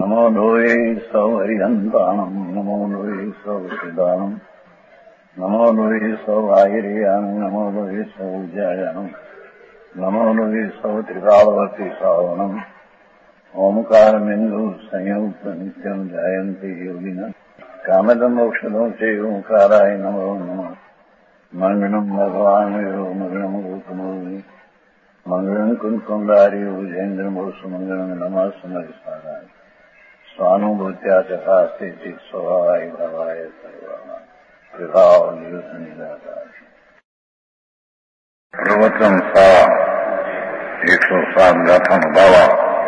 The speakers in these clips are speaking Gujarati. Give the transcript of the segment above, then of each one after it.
नमो लोये सौहरिहन्ताणम् नमो लोये सौसिदानम् नमो लोये सौआयर्यानम् नमो लोये सौज्यायानम् नमो लोये सौत्रिकालवती सावनम् ओंकारमिन्दु संयुक्त नित्यम् जायन्ति योगिनः कामदम् औषधम् च ओंकाराय नमो नमः मंगलम् भगवान् मंगलम् गौतमोऽग्नि मंगलम् कुंकुंडारी उजेन्द्रमोसु मंगलम् नमः सुमरिसाराय स्वानुभूत्या चकास्ते स्वभावाय भावाय सर्वाणां विभावनिदाताय। प्रवचन सा 107 गाथा बाबा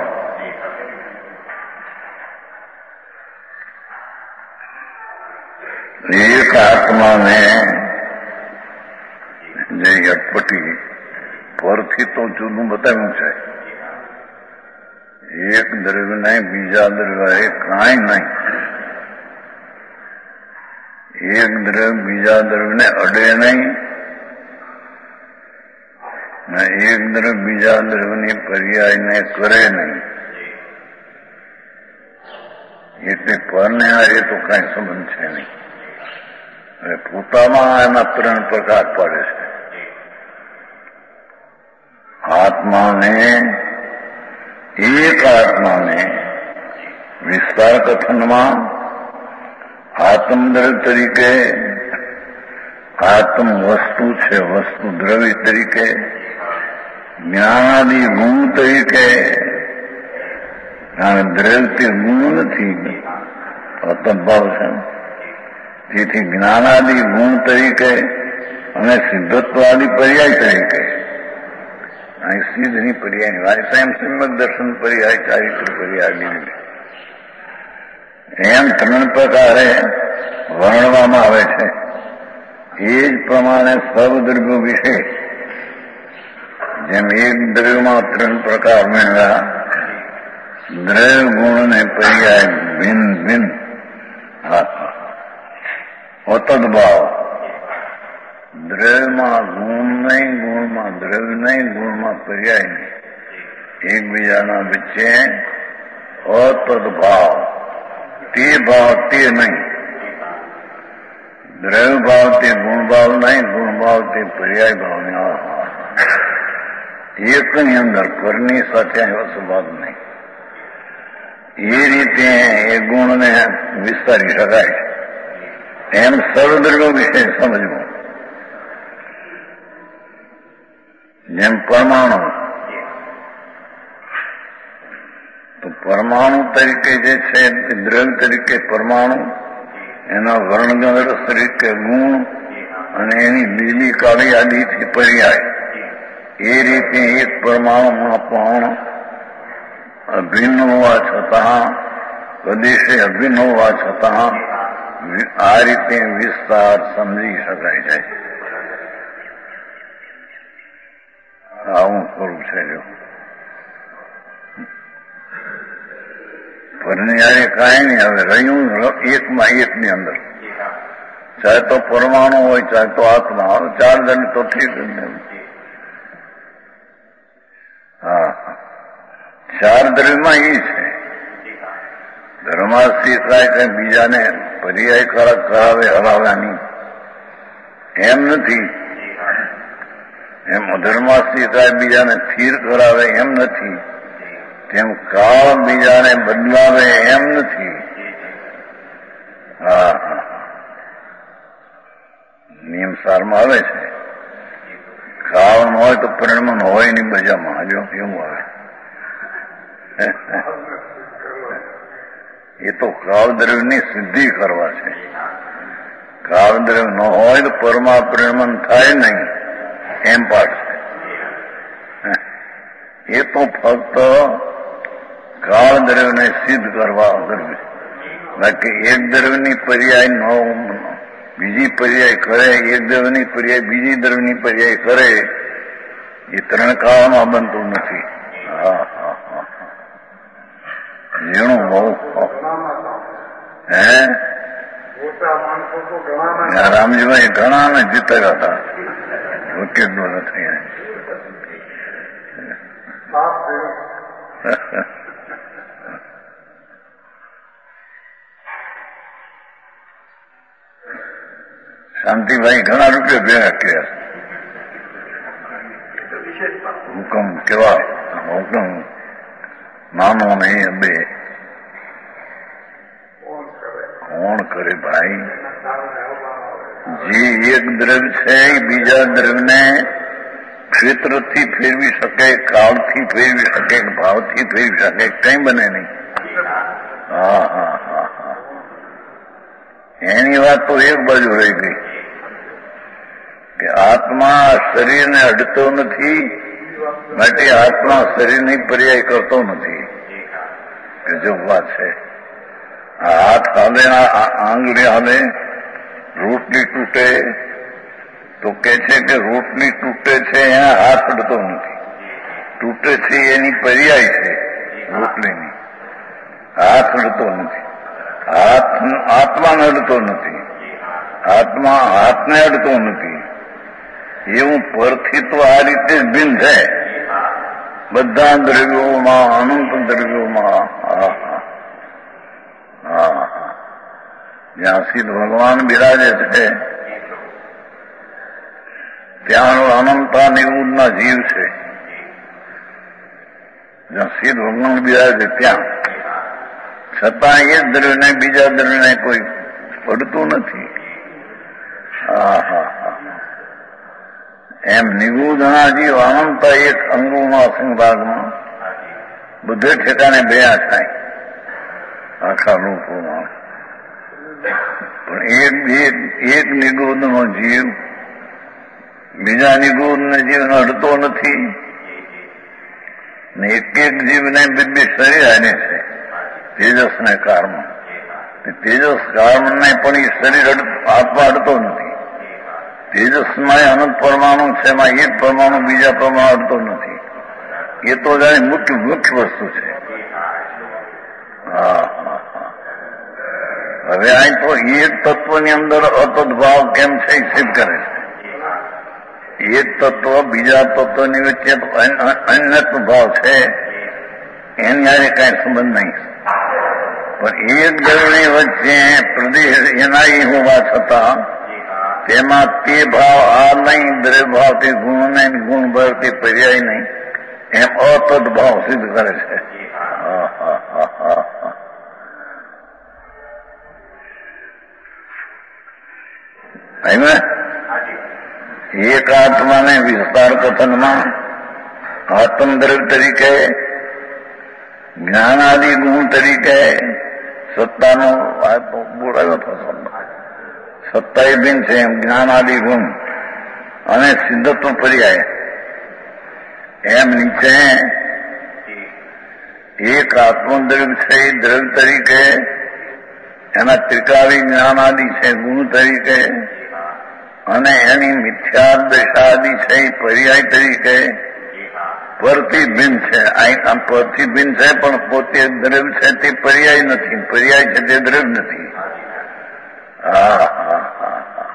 एक आत्मा ने જે અટપટી પરથી તો જુદું બતાવ્યું છે. એક દ્રવ્ય નહીં, બીજા દ્રવ્ય કાંઈ નહીં. એક દ્રવ્ય બીજા દ્રવ્યને અડે નહીં ને એક દ્રવ્ય બીજા દ્રવ્યની પર્યાયને કરે નહીં. એટલે પરને હારે તો કાંઈ સંબંધ છે નહીં. હવે પોતામાં એના 3 પ્રકાર પડે છે. आत्मा ने एक आत्मा ने विस्तार कथन में आत्मद्रव्य तरीके आत्म वस्तु है, वस्तु द्रव्य तरीके ज्ञानादि गुण तरीके द्रव्य गुण नहीं अतभाव है. તેથી જ્ઞાનાદि ગુણ તરીકે અને સિદ્ધત્વાદિ પર્યાય તરીકે અહીં સિદ્ધની પર્યાયની વાત એમ સમ્યક દર્શન પર્યાય ચારિત્ર પર્યાય એમ 3 પ્રકારે વર્ણવામાં આવે છે. એ જ પ્રમાણે સર્વદ્રવ્યો વિશે જેમ એક દ્રવ્યમાં 3 પ્રકાર મેળવ્યા દ્રવ્ય ગુણ ને પર્યાય ભિન્ન ભિન્ન અતદભાવ દ્રવ્યમાં ગુણ નહીં, ગુણમાં દ્રવ્ય નહીં, ગુણમાં પર્યાય નહીં, એકબીજાના વચ્ચે અતદભાવ તે ભાવ તે નહીં. દ્રવ્ય ભાવ તે ગુણ ભાવ નહીં, ગુણ ભાવ તે પર્યાય ભાવ નહીં. એકની અંદર પરની સાથે એવો સંવાદ નહીં. એ રીતે એ ગુણને વિસ્તારી શકાય. એમ સર્વદ્રવ્યો વિશે સમજવું. જેમ પરમાણુ તો પરમાણુ તરીકે જે છે દ્રવ્ય તરીકે પરમાણુ, એના વર્ણગણ તરીકે ગુણ અને એની લીલી કાળી આદિથી પર્યાય. એ રીતે એક પરમાણુમાં પણ અભિન્ન હોવા છતાં પ્રદેશે અભિન્ન હોવા છતાં આ રીતે વિસ્તાર સમજી શકાય છે. આવું સ્વરૂપ છે. જો પરન્યારે કાંઈ નહીં. હવે રહ્યું એકમાં એકની અંદર, ચાહે તો પરમાણુ હોય ચાહે તો આત્મા હોય, 4 જણ તો ઠીક જ નહીં. હા, 4 દ્રવ્યમાં એ છે. ધર્માસ્થી થાય કે બીજાને પર્યાય કરાવે હરાવ્યાની એમ નથી. એમ અધર્માસ્થી થાય બીજાને સ્થિર કરાવે એમ નથી. તેમ કાળ બીજાને બદલાવે એમ નથી. હા, નિયમ સારમાં આવે છે કાળ ન હોય તો પરિણામ હોય નહીં બજામાં. હજુ કેવું આવે એ તો કાળદ્રવ્યની સિદ્ધિ કરવા છે. કાળદ્રવ્ય ન હોય તો પરમા પરિણામ થાય નહીં એમ પાઠ છે. એ તો ફક્ત કાળદ્રવ્યને સિદ્ધ કરવા દ્રવ્ય. બાકી એક દ્રવ્યની પર્યાય ન બીજી પર્યાય કરે, એક દ્રવ્યની પર્યાય બીજી દ્રવ્યની પર્યાય કરે, એ 3 કાળમાં બનતું નથી. હા હા હા, ઝીણું બહુ હે રામજીભાઈ ઘણા ને જીતેલા હતા. વકીલ નથી. શાંતિભાઈ ઘણા રૂપિયા ભેગા કર્યા. હુકમ કેવા હુકમ નાનો નહીં બે કોણ કરે ભાઈ? જે એક દ્રવ્ય છે એ બીજા દ્રવ્યને ક્ષેત્રથી ફેરવી શકે, કાળથી ફેરવી શકે, ભાવથી ફેરવી શકે, કઈ બને નહીં. હા હા હા હા, એની વાત તો એક બાજુ રહી ગઈ કે આત્મા શરીરને અડતો નથી, માટે આત્મા શરીરની પર્યાય કરતો નથી. જો વાત છે, હાથ હાલે, આંગળી હાલે, રોટલી તૂટે તો કે છે કે રોટલી તૂટે છે એના હાથ અડતો નથી, તૂટે છે એની પર્યાય છે રોટલીની, હાથ અડતો નથી. આત્માને અડતો નથી, આત્મા હાથને અડતો નથી. એવું પરથી તો આ રીતે જ ભિન્ન છે બધા દ્રવ્યોમાં, અનંત દ્રવ્યોમાં. હા હા હા હા, જ્યાં સિદ્ધ ભગવાન બિરાજે છે ત્યાં અનંતા નિર્બુદ્ધના જીવ છે. જ્યાં સિદ્ધ ભગવાન બિરાજે ત્યાં છતાં એ દ્રવ્યને બીજા દ્રવ્યને કોઈ પડતું નથી. હા હા હા, એમ નિગૂઢના જીવ અનંતા એક અંગોમાં, સંભાગમાં, બધે ઠેકાને ભેગા થાય આખા રૂપોમાં. પણ એક નિગૂઢનો જીવ બીજા નિગૂઢને જીવને અડતો નથી ને એક જીવને બે શરીર આને છે તેજસને કાળમાં. તેજસ કાળને પણ એ શરીર આત્મા અડતો નથી. તેજસમાં અનંત પરમાણુ છે, એમાં એક પરમાણુ બીજા પરમાણુ અડતો નથી. એ તો જાણે મુખ્ય વસ્તુ છે. હા હા હા, હવે અહીં તો એક તત્વની અંદર અતદ્ભાવ કેમ છે એ સિદ્ધ કરે છે. એક તત્વ બીજા તત્વની વચ્ચે અન્યત્વ ભાવ છે, એની હારે કઈ સંબંધ નહીં. પણ એક દ્રવ્યની વચ્ચે પ્રદેશ એના એ હોવા છતાં તેમાં તે ભાવ આ નહીં, દ્રવ્ય ભાવ તે ગુણ નહીં, ગુણ ભાવ તે પર્યાય નહીં, એમ અતદ ભાવ સિદ્ધ કરે છે. હા હા હા હા હા, એક આત્માને વિસ્તાર કથનમાં આત્મદ્રવ્ય તરીકે, જ્ઞાનાદિ ગુણ તરીકે, સત્તાનો બોલાયો હતો શબ્દ, સત્તા એ ભિન્ન છે એમ જ્ઞાનાદિ ગુણ અને સિદ્ધત્વ પર્યાય. એમ નીચે એક આત્મદ્રવ્ય છે એ દ્રવ્ય તરીકે, એના ત્રિકાળી જ્ઞાનાદિ છે ગુણ તરીકે, અને એની મિથ્યા દશાદિ છે એ પર્યાય તરીકે પરથી ભિન્ન છે. આમ પરથી ભિન્ન છે પણ પોતે દ્રવ્ય છે તે પર્યાય નથી, પર્યાય છે તે દ્રવ્ય નથી. હા હા હા હા,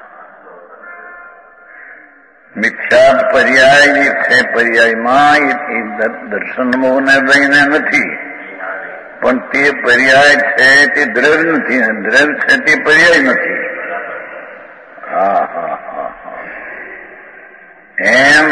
મિથ્યા પર્યાય છે, પર્યાયમાં એ દર્શનમોને લઈને નથી, પણ તે પર્યાય છે તે દ્રવ્ય નથી, દ્રવ્ય છે તે પર્યાય નથી. હા હા હા હા, એમ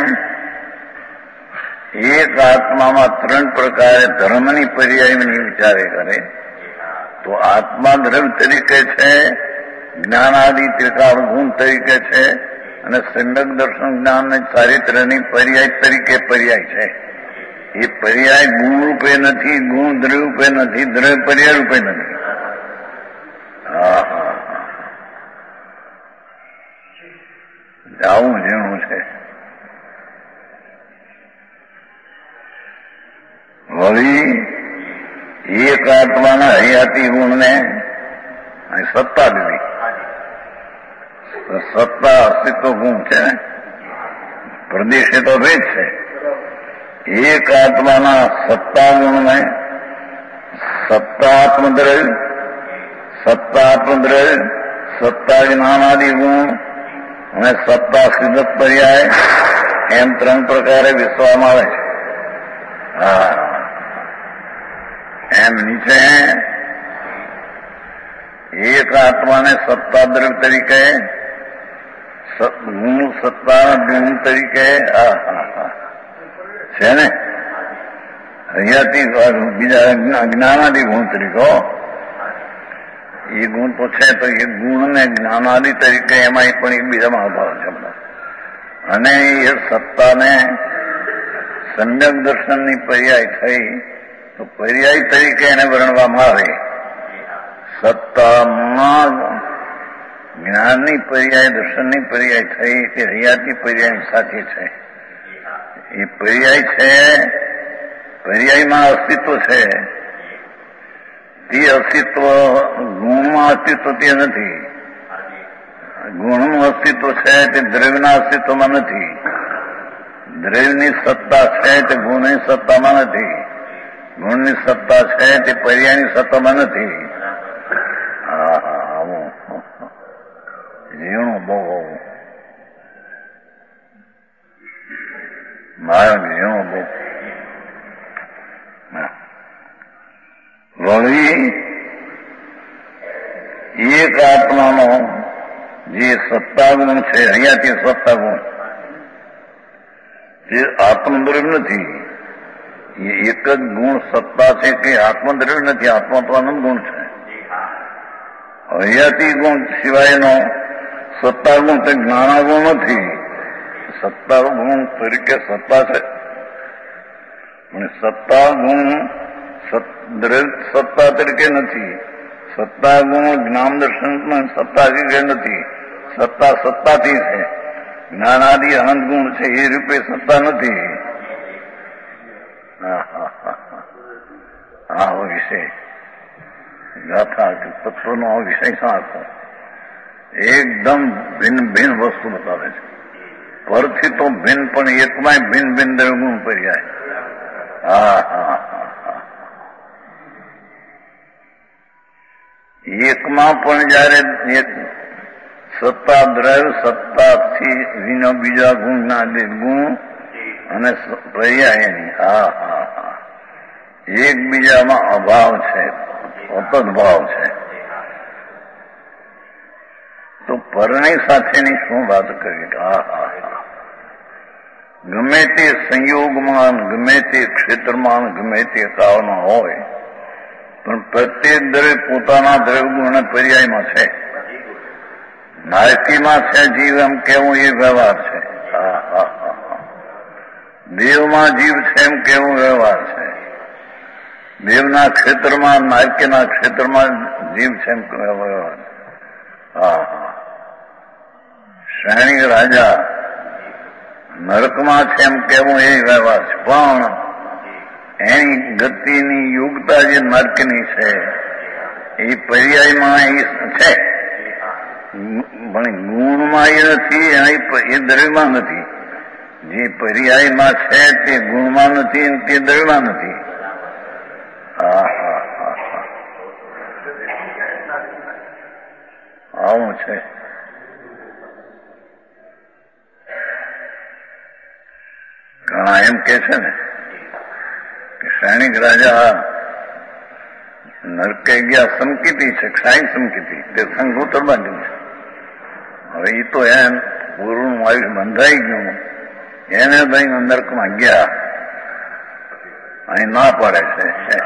એક આત્મામાં ત્રણ પ્રકારે ધર્મની પર્યાયની વિચારે કરે તો આત્મા દ્રવ્ય તરીકે છે, જ્ઞાનાદિ ત્રિકાળ ગુણ તરીકે છે, અને સંડક દર્શન જ્ઞાન ચારિત્ર્યની પર્યાય તરીકે પર્યાય છે. એ પર્યાય ગુણ રૂપે નથી, ગુણ દ્રવ્ય રૂપે નથી, દ્રવ્ય પર્યાય રૂપે નથી. હા હા હા, આવું ઝીણું છે. વળી એક આત્માના હયાતી ગુણને સત્તા દીધી. સત્તા અસ્તિત્વ ગુણ છે ને, પ્રદેશ તો ભેદ છે. એક આત્માના સત્તા ગુણને સત્તાત્મદ્રવ્ય, સત્તાત્મદ્રવ્ય, સત્તા જ્ઞાનાદિ ગુણ અને સત્તા સિદ્ધ પર્યાય એમ ત્રણ પ્રકારે વિશ્વમાં આવે છે. હા, એમ નીચે એક આત્માને સત્તા દ્રવ્ય તરીકે ગુણ સત્તા ગુણ તરીકે છે ને, હૈયાથી બીજા જ્ઞાનાદિ ગુણ તરીકે એ ગુણ તો છે, તો એ ગુણ ને જ્ઞાનાદિ તરીકે એમાં પણ એકબીજામાં અભાવ છે બધા. અને એ સત્તાને સમ્યક દર્શનની પર્યાય થઈ તો પર્યાય તરીકે એને વર્ણવામાં આવે. સત્તામાં જ્ઞાનની પર્યાય દર્શનની પર્યાય થઈ તે હૈયાતી પર્યાય સાથે છે. એ પર્યાય છે, પર્યાયમાં અસ્તિત્વ છે. તે અસ્તિત્વ ગુણમાં અસ્તિત્વ તે નથી. ગુણનું અસ્તિત્વ છે તે દ્રવ્યના અસ્તિત્વમાં નથી. દ્રવ્યની સત્તા છે તે ગુણની સત્તામાં નથી. ગુણની સત્તા છે તે પર્યાયની સત્તામાં નથી. ઝીણું બહુ મારા ઝીણું બહુ વળી એક આત્માનો જે સત્તાગુણ છે, હૈયાથી સત્તાગુણ, જે આત્મદ્રવ્ય નથી. એ એક જ ગુણ સત્તા છે કે આત્મદ્રવ્ય નથી, આત્મા તો આનંદ ગુણ છે. હૈયાતી ગુણ સિવાયનો સત્તાગુણ તે જ્ઞાનાગુણ નથી. સત્તાગુણ તરીકે સત્તા છે, પણ સત્તાગુણ સત્તા તરીકે નથી. સત્તાગુણ જ્ઞાન દર્શનમાં સત્તા તરીકે નથી. સત્તા સત્તાથી છે. જ્ઞાનાદિ અનંત ગુણ છે એ રૂપે સત્તા નથી. આ વિષય ગાથા તત્વનો વિષય સાચો એકદમ ભિન્ન ભિન્ન વસ્તુ બતાવે છે. પરથી તો ભિન્ન, પણ એકમાં ભિન્ન ભિન્ન દ્રવ્યગુણ પર્યાય. એકમાં પણ જયારે એક સત્તા દ્રવ્ય સત્તાથી વિના બીજા ગુણના ગુણ અને પર્યાયની એકબીજામાં અભાવ છે, સતત ભાવ છે. તો પરણી સાથેની શું વાત કરી? ગમે તે સંયોગમાં, ગમે તે ક્ષેત્રમાં, ગમે તે કાળમાં હોય, પણ પ્રત્યેક દ્રવ્ય પોતાના દ્રવ્યગુણ અને પર્યાયમાં છે. નાયકીમાં છે જીવ એમ કેવું એ વ્યવહાર છે. દેવમાં જીવ છે એમ કેવું વ્યવહાર છે. દેવના ક્ષેત્રમાં, નાયકીના ક્ષેત્રમાં જીવ છે એમ વ્યવહાર. શ્રેણી રાજા નરકમાં છે એમ કેવું એ વ્યવહાર છે. પણ એની ગતિની યોગતા જે નરકની છે એ પર્યાયમાં એ છે, પણ ગુણમાં એ નથી, એ દ્રવ્યમાં નથી. જે પર્યાયમાં છે તે ગુણમાં નથી, તે દ્રવ્યમાં નથી. આવું છે. ઘણા એમ કે છે ને કે સૈનિક રાજા નરકે ગયા સંકિતિ છે, ક્ષાય સંકિતિ, તે સંગોતર બાંધ્યું છે. હવે એ તો એમ પૂર્વનું આયુષ બંધાઈ ગયું, એને ભાઈ નરકમાં ગયા. અહીં ના પાડે છે.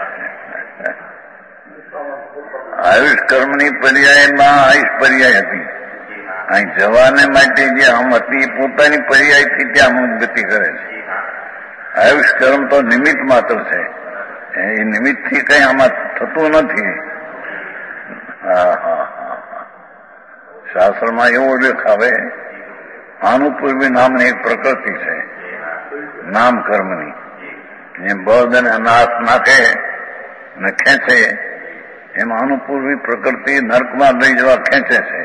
આયુષ કર્મની પર્યાયમાં આયુષ પર્યાય હતી. અહીં જવાને માટે જે આમ હતી એ પોતાની પર્યાયથી ત્યાં ગતિ કરે છે. આયુષ કર્મ તો નિમિત્ત માત્ર છે, એ નિમિત્તથી કઈ આમાં થતું નથી. શાસ્ત્રમાં એવો લેખ આવે, આનુપૂર્વી નામની એક પ્રકૃતિ છે નામ કર્મની. જેમ બળદ અને અનાથ નાખે ને ખેંચે એમ અનુપૂર્વી પ્રકૃતિ નર્કમાં લઈ જવા ખેંચે છે.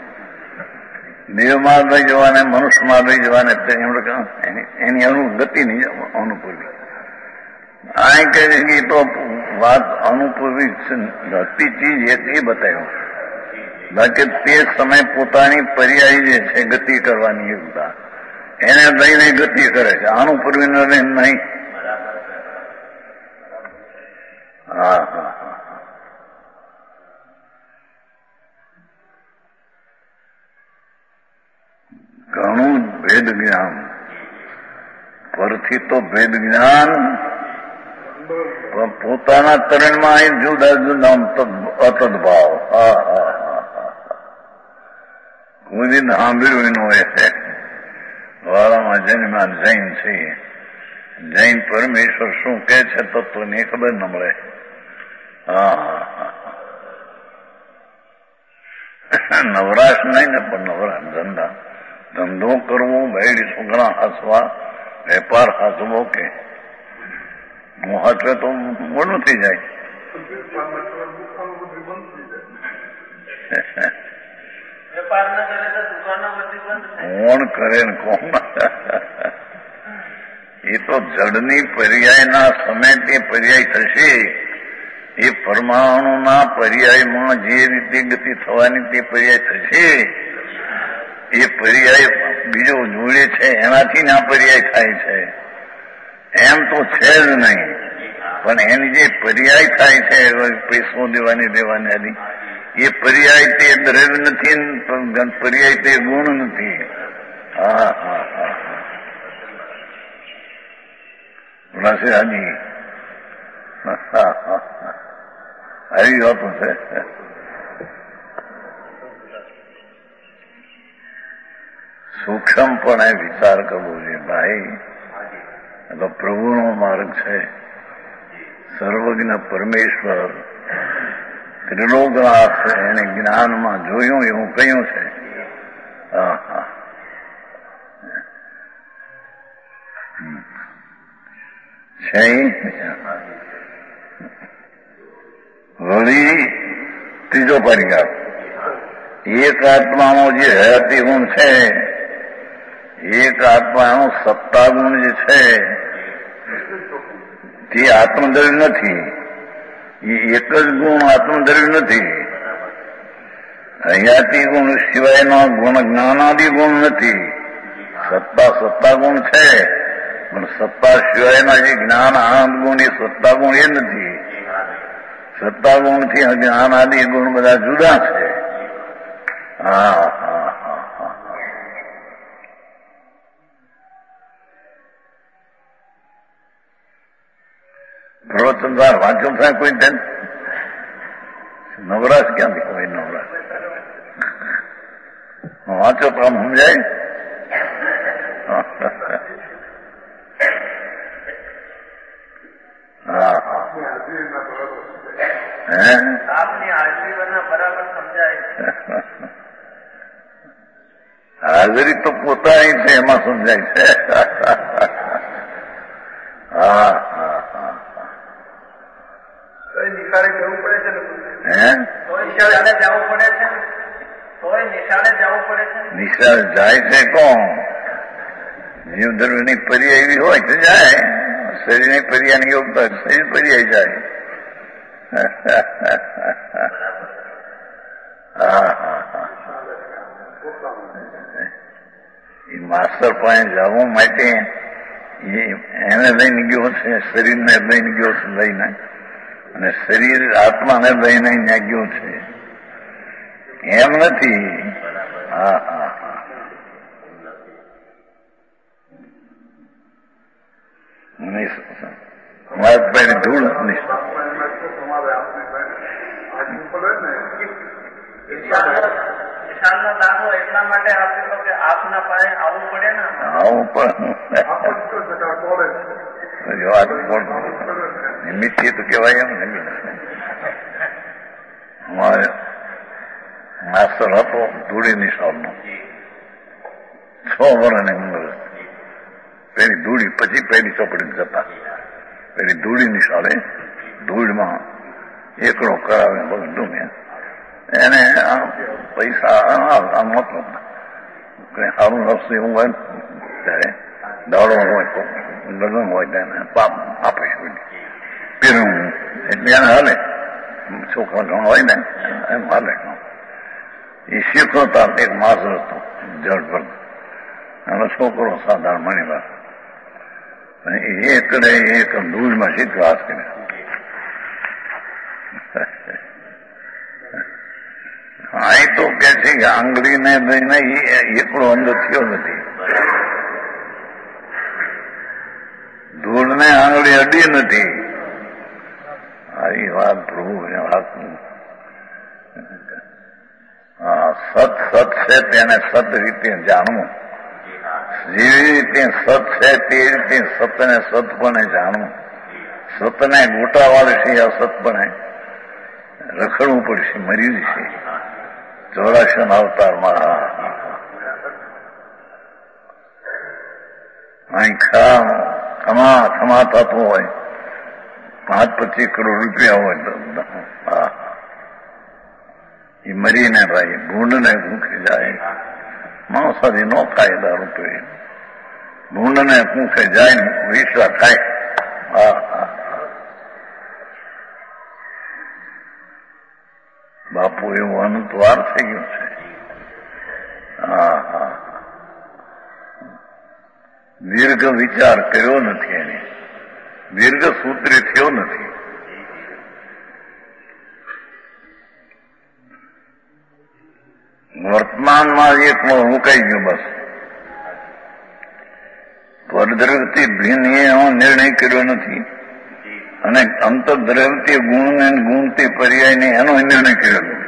દેવમાં લઈ જવાને, મનુષ્યમાં લઈ જવાને એની અનુગતિ નહીં અનુપૂર્વી. આ કહે છે કે તો વાત અનુપૂર્વી હતી ચીજ એ બતાવ્યું. બાકી તે સમય પોતાની પર્યાય જે છે ગતિ કરવાની યોગતા એને લઈને ગતિ કરે છે, અનુપૂર્વી નહીં. ભેદ જ્ઞાન, પરથી તો ભેદ જ્ઞાન, પોતાના તરણમાં જુદા જુદા અતદભાવ. કોઈ દિન સાંભળ્યું એનું એ વાળામાં જન્મમાં જૈન છે. જૈન પરમેશ્વર શું કે છે તત્વની ખબર ન મળે. નવરાશ નહીં ને, પણ નવરાશ ધંધો કરવો, બૈડી છોકરા હસવા, વેપાર હસવો કે હું હસવે તો મોડું થઈ જાય. કોણ કરે ને કોણ? એ તો જડની પર્યાયના સમય તે પર્યાય થશે. એ પરમાણુના પર્યાયમાં જે રીતે ગતિ થવાની તે પર્યાય થશે. એ પર્યાય બીજો જોડે છે એનાથી ના પર્યાય થાય છે. એમ તો છે જ નહીં, પણ એની જે પર્યાય થાય છે પૈસો દેવાની દેવાની આદિ, એ પર્યાય તે દ્રવ્ય નથી, પર્યાય તે ગુણ નથી. બોલાશે હાજી આવી વાતો છે. સૂક્ષ્મપણે વિચાર કરવો જોઈએ ભાઈ. તો પ્રભુનો માર્ગ છે. સર્વજ્ઞ પરમેશ્વર ત્રિલોકનાથ છે, એને જ્ઞાનમાં જોયું એવું કહ્યું છે. વળી ત્રીજો પરિગાર, એક આત્માનો જે હયાતી ગુણ છે, એક આત્માનો સત્તા ગુણ જે છે તે આત્મદ્રવ્ય નથી. એ એક જ ગુણ આત્મદ્રવ્ય નથી. હયાતી ગુણ સિવાયનો ગુણ જ્ઞાનાદિ ગુણ નથી. સત્તા ગુણ છે, પણ સત્તા સિવાયના જે જ્ઞાન આનંદ ગુણ એ સત્તા ગુણ એ નથી. સત્તા ગુણ થી જ્ઞાન આદિ ગુણ બધા જુદા છે. પ્રવચનકાર વાંચો થાય કોઈ તેમ નવરાશ ક્યાંથી કોઈ નવરાશ વાંચો તો આમ સમજાય. હાજરી તો પોતાની છે એમાં સમજાય છે. નિશાળ જાય છે કોણ? જીવ ધર્મની પર્યાય એવી હોય તો જાય. શરીરની પર્યાની યોગતા શરીર પર્યાય જાય. એ માસ્ટર પાસે જવા માટે એને લઈને ગયો છે, શરીરને લઈને ગયો છે લઈને, અને શરીર આત્માને લઈને ત્યાં ગયો છે. એમ નથી. પેલી ધૂળ દાખલો એટલા માટે આપેલો કે આપના પાસે આવવું પડે ને. આવું પણ નિમિત્ત તો કહેવાય એમ ને. અમારે માસ્ટર હતો ધૂળી નિશાળનો, 6 વર્ષની ઉંમર. પેલી ધૂળી પછી પહેલી ચોપડી જતા. પેલી ધૂળી નિશાળે ધૂળમાં એકડો કરાવે બધું ને એને પૈસા મતલબ સારું રસ્તે એવું હોય ત્યારે દાડો હોય તો લગ્ન હોય તેને પાપ આપે પીરું એટલે એને હાલે. છોકરા ઘણો હોય ને એમ હાલે. એ શીખવતા એક માસ હતો જળભર, એનો છોકરો સાધારણ મણીવાર, એકડે એક દૂધમાં શીખવા કરે. અહીં તો કે છે કે આંગળીને લઈને એકડો અંદર થયો નથી. ધૂળને આંગળી અડી નથી. આવી વાત પ્રભુને વાત. સત સત છે તેને સત રીતે જાણવું. જેવી રીતે સત છે તે રીતે સતને સતપણે જાણવું. સતને ગોટા વાળશે અસતપણે રખડવું પડશે, મર્યું છે 84 અવતારમાં. અહીં ખમા થતું હોય 5-25 કરોડ રૂપિયા હોય તો એ મરીને ભાઈ ભૂંડને ભૂખી જાય. માણસાથી ન ખાય દારૂ પી, ભૂંડને ભૂખે જાય વિશ્વા ખાય. બાપુ એવું અનંત વાર થઈ ગયું છે. દીર્ઘ વિચાર કર્યો નથી, એને દીર્ઘ સૂત્રી થયો નથી. વર્તમાનમાં એક મુકાઈ ગયો બસ. પરદ્રવ્યથી ભિન્ન એનો નિર્ણય કર્યો નથી અને અંતર્દ્રવ્યથી ગુણ ને ગુણથી પર્યાયને એનો નિર્ણય કર્યો નથી.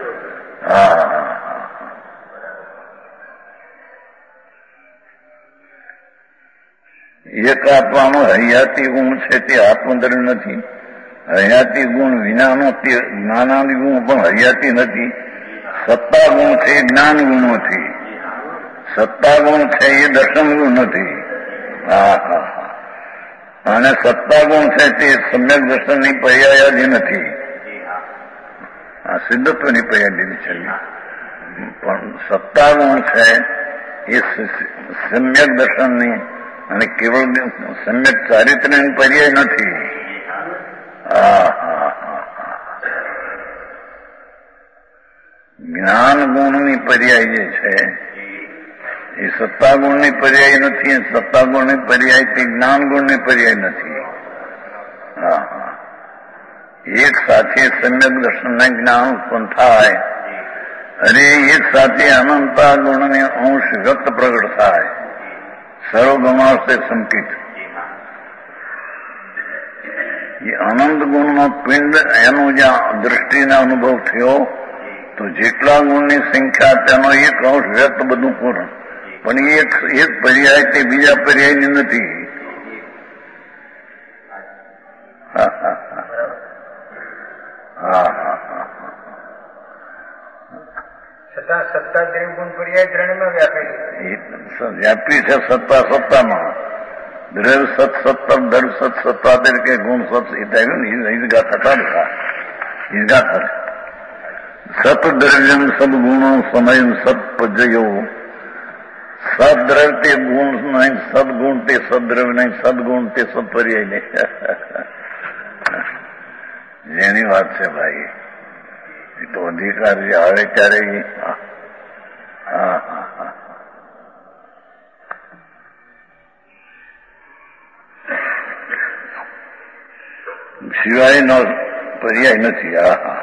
એક આત્માનો હયાતી ગુણ છે તે આત્મદ્રવ્ય નથી. હયાતી ગુણ વિનાનો તે જ્ઞાનાદી ગુણ પણ હયાતી નથી. સત્તા ગુણ છે એ જ્ઞાન ગુણ નથી. સત્તા ગુણ છે એ દર્શન ગુણ નથી. અને સત્તા ગુણ છે તે સમ્યક દર્શનની પર્યાયાદી નથી. આ સિદ્ધત્વની પર્યાયાદી છે. પણ સત્તા ગુણ છે એ સમ્યક દર્શનની અને કેવળ સમ્યક ચારિત્ર્યની પર્યાય નથી. જ્ઞાન ગુણની પર્યાય જે છે એ સત્તા ગુણની પર્યાય નથી. સત્તા ગુણની પર્યાય તે જ્ઞાન ગુણની પર્યાય નથી. એક સાથે સમ્યક દર્શન જ્ઞાન ઉત્પન્ન થાય અને એક સાથે અનંતા ગુણને અંશ વ્યક્ત પ્રગટ થાય. સર્વગમાશે સંકિત. એ અનંત ગુણનો પિંડ એનો જ્યાં દ્રષ્ટિનો અનુભવ થયો તો જેટલા ગુણની સંખ્યા તેનો એક અંશ વ્યક્ત બધું પૂર્ણ. પણ એક પર્યાય તે બીજા પર્યાયની નથી. સત્તા દ્રવ્ય ગુણ પર્યાય ત્રણેયમાં વ્યાપી છે. સત્તા સત્તામાં દ્રવ્ય સત સત્તર દ્રવ્ય સત સત્તા તરીકે ગુણ સત આવ્યું ને ઈદગા થતા ઈદગા થશે. સત દ્રવ્યમ સદગુણો સમય સત્પજયો. સદ્રવ્ય તે ગુણ નહીં, સદગુણ તે સદ્રવ્ય નહીં, સદગુણ તે સત્પર્યાય નહીં. જેની વાત છે ભાઈ એ તો અધિકાર જે આવે ત્યારે સિવાયનો પર્યાય નથી.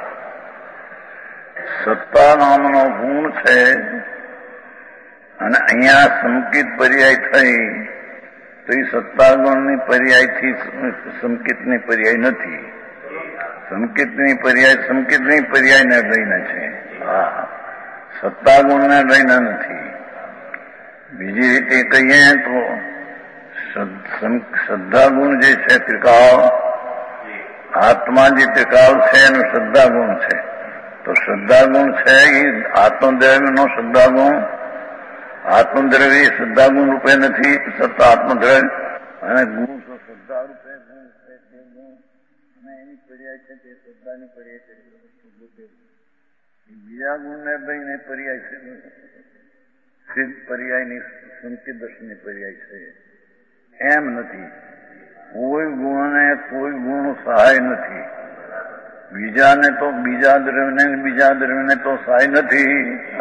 સત્તા નામનો ગુણ છે અને અહીંયા સંકિત પર્યાય થઈ તો એ સત્તા ગુણની પર્યાયથી સંકિતની પર્યાય નથી. સંકિતની પર્યાયને લઈને છે. સત્તા ગુણને લઈને નથી. બીજી રીતે કહીએ તો શ્રદ્ધા ગુણ જે છે ત્રિકાળ, આત્મા જે ત્રિકાળ છે એનો શ્રદ્ધા ગુણ છે. તો શ્રદ્ધા ગુણ છે એ આત્મદ્રવ્યનો શ્રદ્ધા ગુણ. આત્મદ્રવ્ય શ્રદ્ધા ગુણ રૂપે નથી, સત્તા આત્મદ્રવ્ય અને ગુણ તો શ્રદ્ધા રૂપે ગુણ છે તે ગુણ અને એની પર્યાય છે તે શ્રદ્ધાની પર્યાય છે. બીજા ગુણને લઈને પર્યાય છે સિદ્ધ પર્યાયની સંકિત દર્શનની પર્યાય છે. એમ નથી. કોઈ ગુણને કોઈ ગુણ સહાય નથી. બીજાને તો બીજા દ્રવ્યને તો સહાય નથી.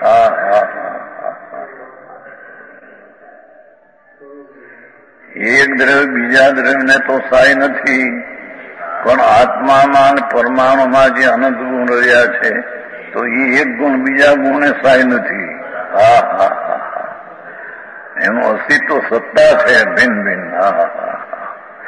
એક દ્રવ્ય બીજા દ્રવ્યને તો સહાય નથી. પણ આત્મામાં અને પરમાણુમાં જે અનંત ગુણ રહ્યા છે તો એ એક ગુણ બીજા ગુણને સહાય નથી. એનું અસ્તિત્વ સત્તા છે ભિન્ન ભિન્ન.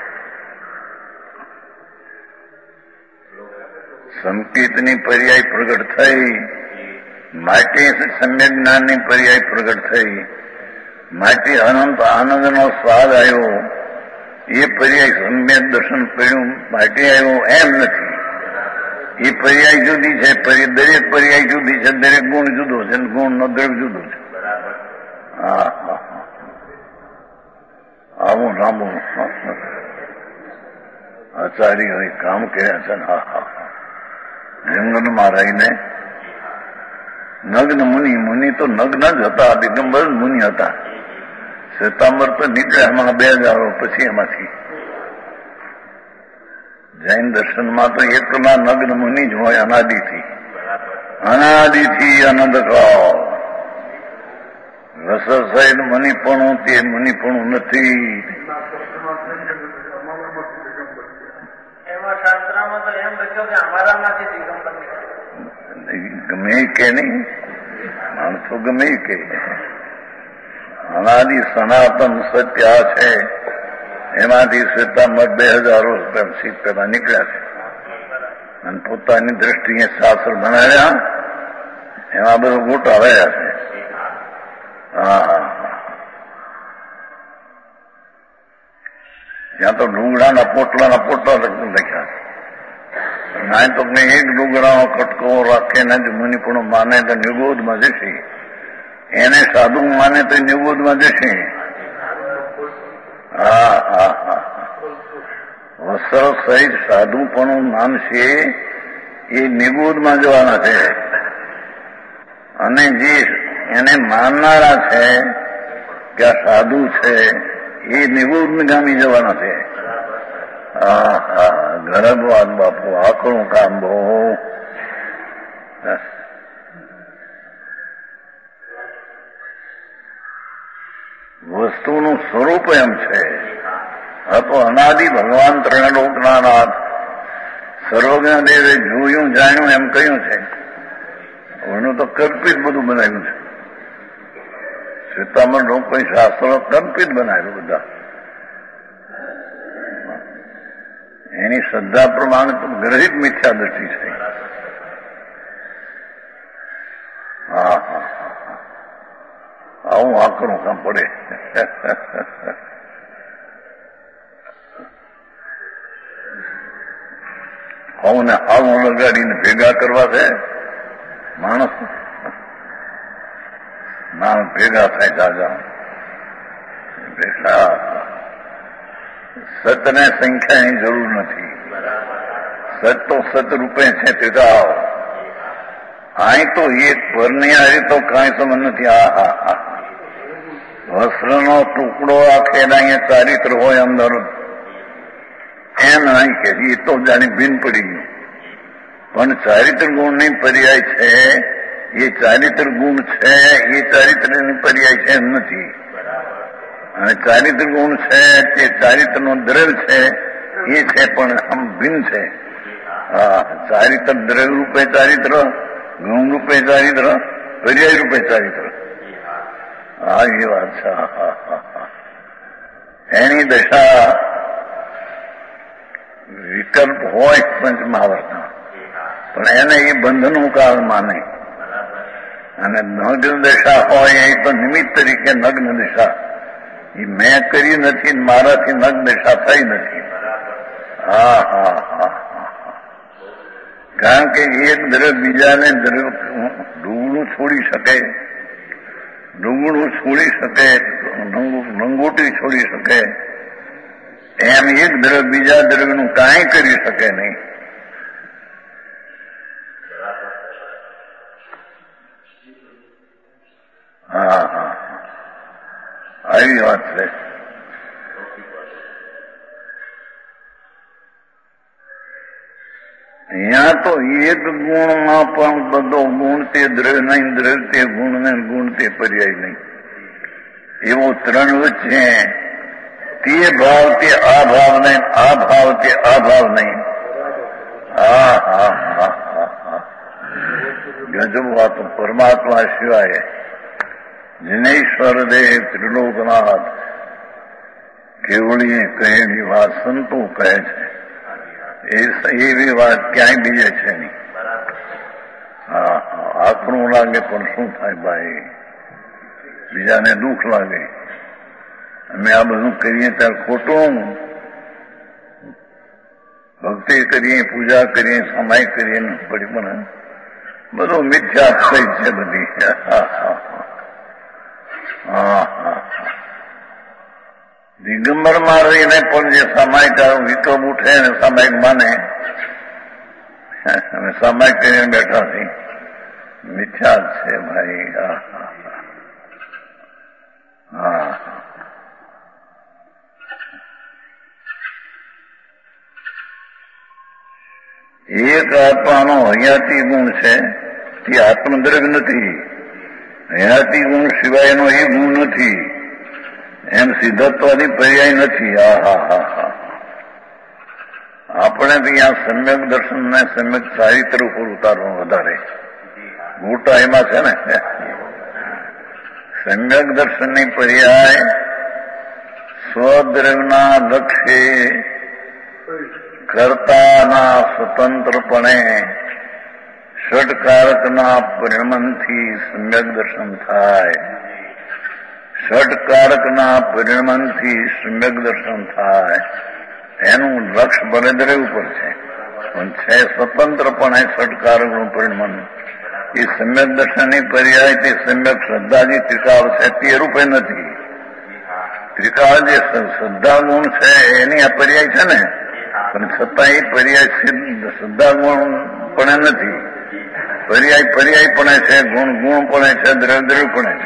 સંકેતની પર્યાય પ્રગટ થઈ, માટે સમ્યક જ્ઞાનની પર્યાય પ્રગટ થઈ, માટે અનંત આનંદનો સ્વાદ આવ્યો, એ પર્યાય સમ્યક દર્શન પડ્યું માટે આવ્યો એમ નથી. એ પર્યાય જુદી છે, દરેક પર્યાય જુદી છે, દરેક ગુણ જુદો છે, ગુણનો દ્રવ્ય જુદો છે. હા હા આવું લાંબુ આચાર્યોએ કામ કર્યા છે. હા હા જંગલમાં રહીને નગ્ન મુનિ તો નગ્ન જ હતા, દિગંબર મુનિ હતા. શ્વેતાંબર તો નીકળ્યા હમણાં 2000 પછી એમાંથી. જૈન દર્શનમાં તો એકલા નગ્ન મુનિ જ હોય અનાદિથી અનંતકાળ. રસ સહિત મુનિપણું તે મુનિપણું નથી. એમાં શાસ્ત્રમાં તો એમ લખ્યું કે અમારામાંથી દિગંબર ગમે કે નહીં, માણસો ગમે કે અનાદિ સનાતન સત્ય છે. એમાંથી શ્વેતાંબર 2000 વર્ષ પછી પેલા નીકળ્યા છે અને પોતાની દ્રષ્ટિએ શાસ્ત્ર બનાવ્યા, એમાં બધું ગોટા રહ્યા છે. હા ત્યાં તો ડુંગળાના પોટલા લખ્યા. ના તો એક ડુંગળાનો કટકો રાખીને જ મુનિપણું માને તો નિર્બોધમાં જશે, એને સાધુ માને તો નિર્બોધમાં જશે. હા હા હા વસ્ત્ર સહિત સાધુપણું માનશે એ નિર્બોધમાં જવાના છે, અને જે એને માનનારા છે કે આ સાધુ છે એ નિર્બોધગામી જવાના છે. હા હા ગરબ વાત બાપુ, આકરું કામ બહુ. વસ્તુનું સ્વરૂપ એમ છે. આ તો અનાદિ ભગવાન ત્રણલોકના નાથ સર્વજ્ઞ દેવે જોયું જાણ્યું એમ કહ્યું છે. એનું તો કલ્પિત બધું બનાવ્યું છે. શ્વેતાંબર લોકો શાસ્ત્રો કલ્પિત બનાવ્યું બધા. એની શ્રદ્ધા પ્રમાણે તો ગ્રહિત મિથ્યા દ્રષ્ટિ છે. હા હા આવું આકરું કામ પડે. આવું ને આવું લગાડીને ભેગા કરવા છે માણસ ભેગા થાય દાદા. સતને સંખ્યાની જરૂર નથી. સત તો સત રૂપે છે તે તો આવો. અહીં તો એક પરનિયારે તો કાંઈ સમજ નથી. આ હા હા વસ્ત્રનો ટુકડો આખે અહીંયા ચારિત્ર હોય અંદર એમ નહીં કે એ તો જાણી ભીન પડી ગયું. પણ ચારિત્ર ગુણની પર્યાય છે, એ ચારિત્ર ગુણ છે, એ ચારિત્રની પર્યાય છે એમ નથી. અને ચારિત્ર ગુણ છે તે ચારિત્રનો દ્રવ્ય છે એ છે, પણ આમ ભિન્ન છે. હા ચારિત્ર દ્રવ્ય રૂપે ચારિત્ર, ગુણ રૂપે ચારિત્ર, પર્યાય રૂપે ચારિત્ર. હા એ વાત છે. એની દશા વિકલ્પ હોય પંચમહાવર્તના, પણ એને એ બંધનું કાળ માને. અને નગ્ન દશા હોય એ તો નિમિત્ત તરીકે નગ્ન દશા, એ મેં કરી નથી, મારાથી નગ્ન દશા થઈ નથી. હા હા હા કારણ કે એક દ્રવ્ય બીજાને દ્રવ્ય ડુંગળું છોડી શકે, ડુંગળું છોડી શકે, લંગોટી છોડી શકે, એમ એક દ્રવ્ય બીજા દ્રવ્યનું કાંઈ કરી શકે નહીં. હા હા આવી વાત છે. અહીંયા તો એક ગુણમાં પણ બધો ગુણ તે દ્રવ્ય નહીં, દ્રવ્ય તે ગુણ ને ગુણ તે પર્યાય નહીં, એવો ત્રણ વચ્ચે તે ભાવ તે આ ભાવ નહીં, આ ભાવ તે આ ભાવ નહીં. હા હા હા હા હા ગજબ વાતો. પરમાત્મા સિવાય જિનેશ્વર દેવ ત્રિલોકનાથ કેવળીએ કહેલી વાત સંતો કહે છે, એવી વાત ક્યાંય બીજે છે નહીં. આપણું લાગે પણ શું થાય ભાઈ, બીજાને દુઃખ લાગે. અમે આ બધું કરીએ ત્યારે ખોટું. ભક્તિ કરીએ, પૂજા કરીએ, સમાય કરીએ, પડી પણ બધું મિથ્યાશ્રય છે બધી. દિગંબર માં રહીને પણ જે સામાયિક વિકલ્પ ઉઠે ને સામાયિક માને, અમે સામાયિક કરીને બેઠા છીએ, મિથ્યા જ છે ભાઈ. એક આત્માનો હયાતી ગુણ છે તે આત્મદ્રવ્ય નથી. હયાતી ગુણ સિવાયનો એ ગુણ નથી. એમ સિદ્ધત્વાદી પર્યાય નથી. આપણે ત્યાં સમ્યક દર્શન ને સમ્યક ચારિત્ર ઉપર ઉતારવાનું વધારે મોટા એમાં છે ને. સમ્યક દર્શનની પર્યાય સ્વદ્રવ્યના લક્ષ્યે કર્તાના સ્વતંત્રપણે ષડકારકના પરિણમનથી સમ્યક દર્શન થાય. ષડકારકના પરિણમનથી સમ્યક દર્શન થાય. એનું લક્ષ્ય બળદ્રવ્ય ઉપર છે, પણ છે સ્વતંત્રપણે ષડકારકનું પરિણમન. એ સમ્યક દર્શનની પર્યાય તે સમ્યક શ્રદ્ધાજી ત્રિકાળ છે તે રૂપે નથી. ત્રિકાળ જે શ્રદ્ધા ગુણ છે એની આ પર્યાય છે ને, પણ છતાં એ પર્યાય શ્રદ્ધા ગુણ પણ નથી. પર્યાય પણ છે, ગુણ પણ છે, દ્રવ્ય પણ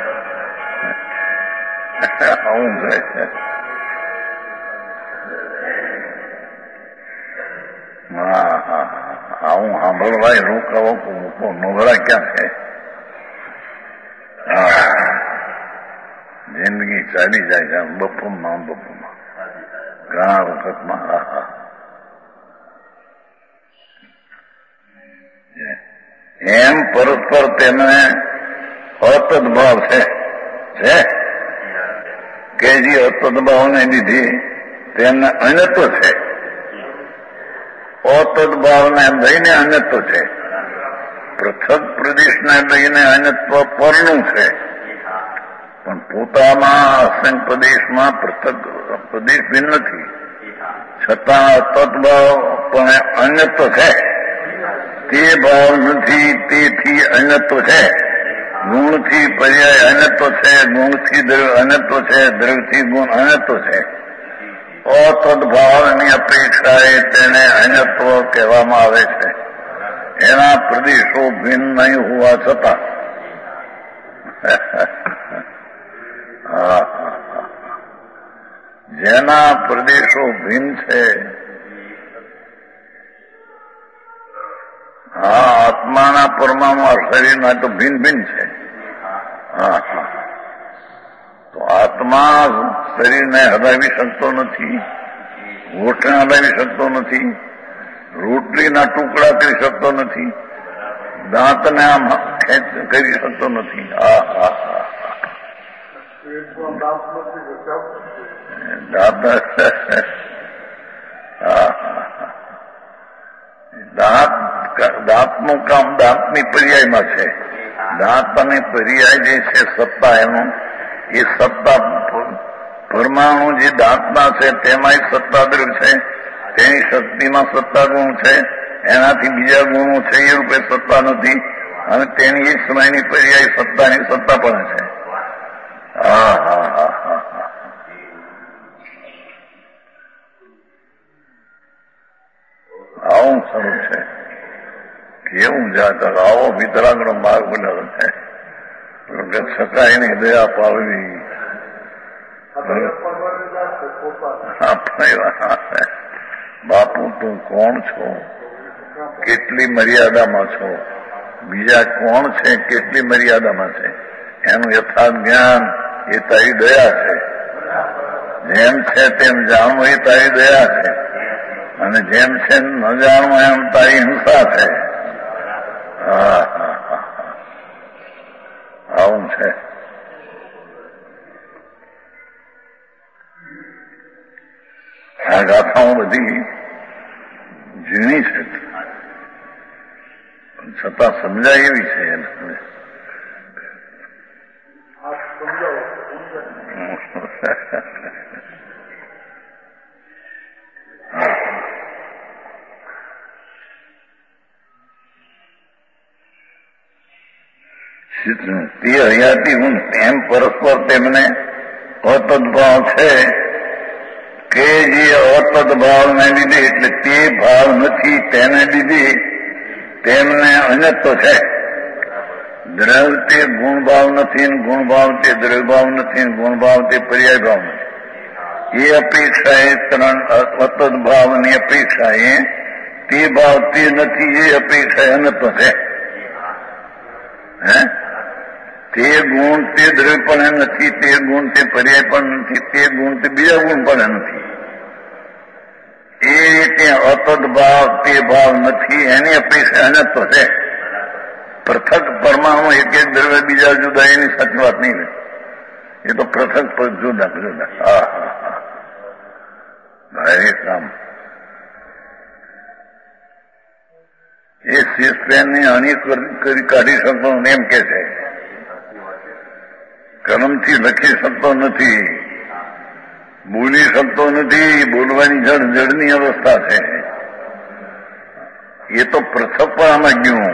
છે. આવું છે. આવું સાંભળવાય રોકાવો મૂકો નવરા ક્યાં છે. જિંદગી ચાલી જાય છે બપોરમાં ઘણા વખતમાં. એમ પરસ્પર તેમને અતદભાવ છે કે જે અતદભાવને લીધે તેમને અનત્વ છે. અતદભાવને લઈને અનત્વ છે. પૃથક પ્રદેશને લઈને અનત્વ પરનું છે, પણ પોતામાં અસંગ પ્રદેશમાં પૃથક પ્રદેશ ભિન્ન નથી. છતાં તત્ભાવ પણ અન્યત્વ છે. તે ભાવ નથી, તેથી અન્યત્વ છે. ગુણથી પર્યાય અન્યત્વ છે, ગુણથી દ્રવ્ય અન્યત્વ છે, દ્રવ્યથી ગુણ અન્યત્વ છે. અતદભાવની અપેક્ષાએ તેને અન્યત્વ કહેવામાં આવે છે. એના પ્રદેશો ભિન્ન નહીં હોવા છતાં. જેના પ્રદેશો ભિન્ન છે, આત્માના પરમાણુ શરીરના તો ભિન્ન છે. તો આત્મા શરીરને હલાવી શકતો નથી, હોઠને હલાવી શકતો નથી, રોટલીના ટુકડા કરી શકતો નથી, દાંતને આમ કરી શકતો નથી. દાંતનું કામ દાંતની પર્યાયમાં છે. દાંતની પર્યાય જે છે સત્તા, એનું એ સત્તા પરમાણુ જે દાંતના છે તેમાં સત્તાદ્રવ્ય છે. તેની શક્તિમાં સત્તા ગુણ છે, એનાથી બીજા ગુણો છે એ રૂપે સત્તા નથી. અને તેની એક સમયની પર્યાય સત્તાની સત્તા પણ છે. આવું સારું છે. કેવું જાતક આવો વિતરાગનો માર્ગ બનેલો છે. છતાં એની દયા પાડવી. બાપુ તું કોણ છો, કેટલી મર્યાદામાં છો, બીજા કોણ છે, કેટલી મર્યાદામાં છે, એનું યથાર્થ જ્ઞાન એ તારી દયા છે. જેમ છે તેમ જાણવું એ તારી દયા છે, અને જેમ છે ન જાણવું એમ તારી હિંસા છે. આવું છે. આ ગાથાઓ બધી ઝીણી છે, છતાં સમજાય એવી છે એને. તે હયાતી હું તેમ પરસ્પર તેમને અતદભાવ છે કે જે અતદભાવને લીધે એટલે તે ભાવ નથી તેને લીધે તેમને અન્યત્વ છે. દ્રવ્ય તે ગુણભાવ નથી, ગુણભાવ તે દ્રવ્યભાવ નથી, ગુણભાવ તે પર્યાય ભાવ નથી. એ અપેક્ષા એ ત્રણ અતદભાવની અપેક્ષા એ તે ભાવ તે નથી, એ અપેક્ષા અન્યત્વ છે. હે તે ગુણ તે દ્રવ્ય પણ નથી, તે ગુણ તે પર્યાય પણ નથી, તે ગુણ તે બીજા ગુણ પણ નથી. એ રીતે અતદભાવ તે ભાવ નથી, એની અપેક્ષા અન્યત્વ છે. પૃથક પરમાણુ એક એક દ્રવ્ય બીજા જુદા એની સાચી વાત નહીં. એ તો પૃથક જુદા જુદા. હા હા હા ભાઈ કામ એ શેષપેનની હાનિ કરી કાઢી શકતો એમ કે છે. કલમથી લખી શકતો નથી, બોલી શકતો નથી. બોલવાની જડની અવસ્થા છે. એ તો પૃથક પણ આમાં ગયું.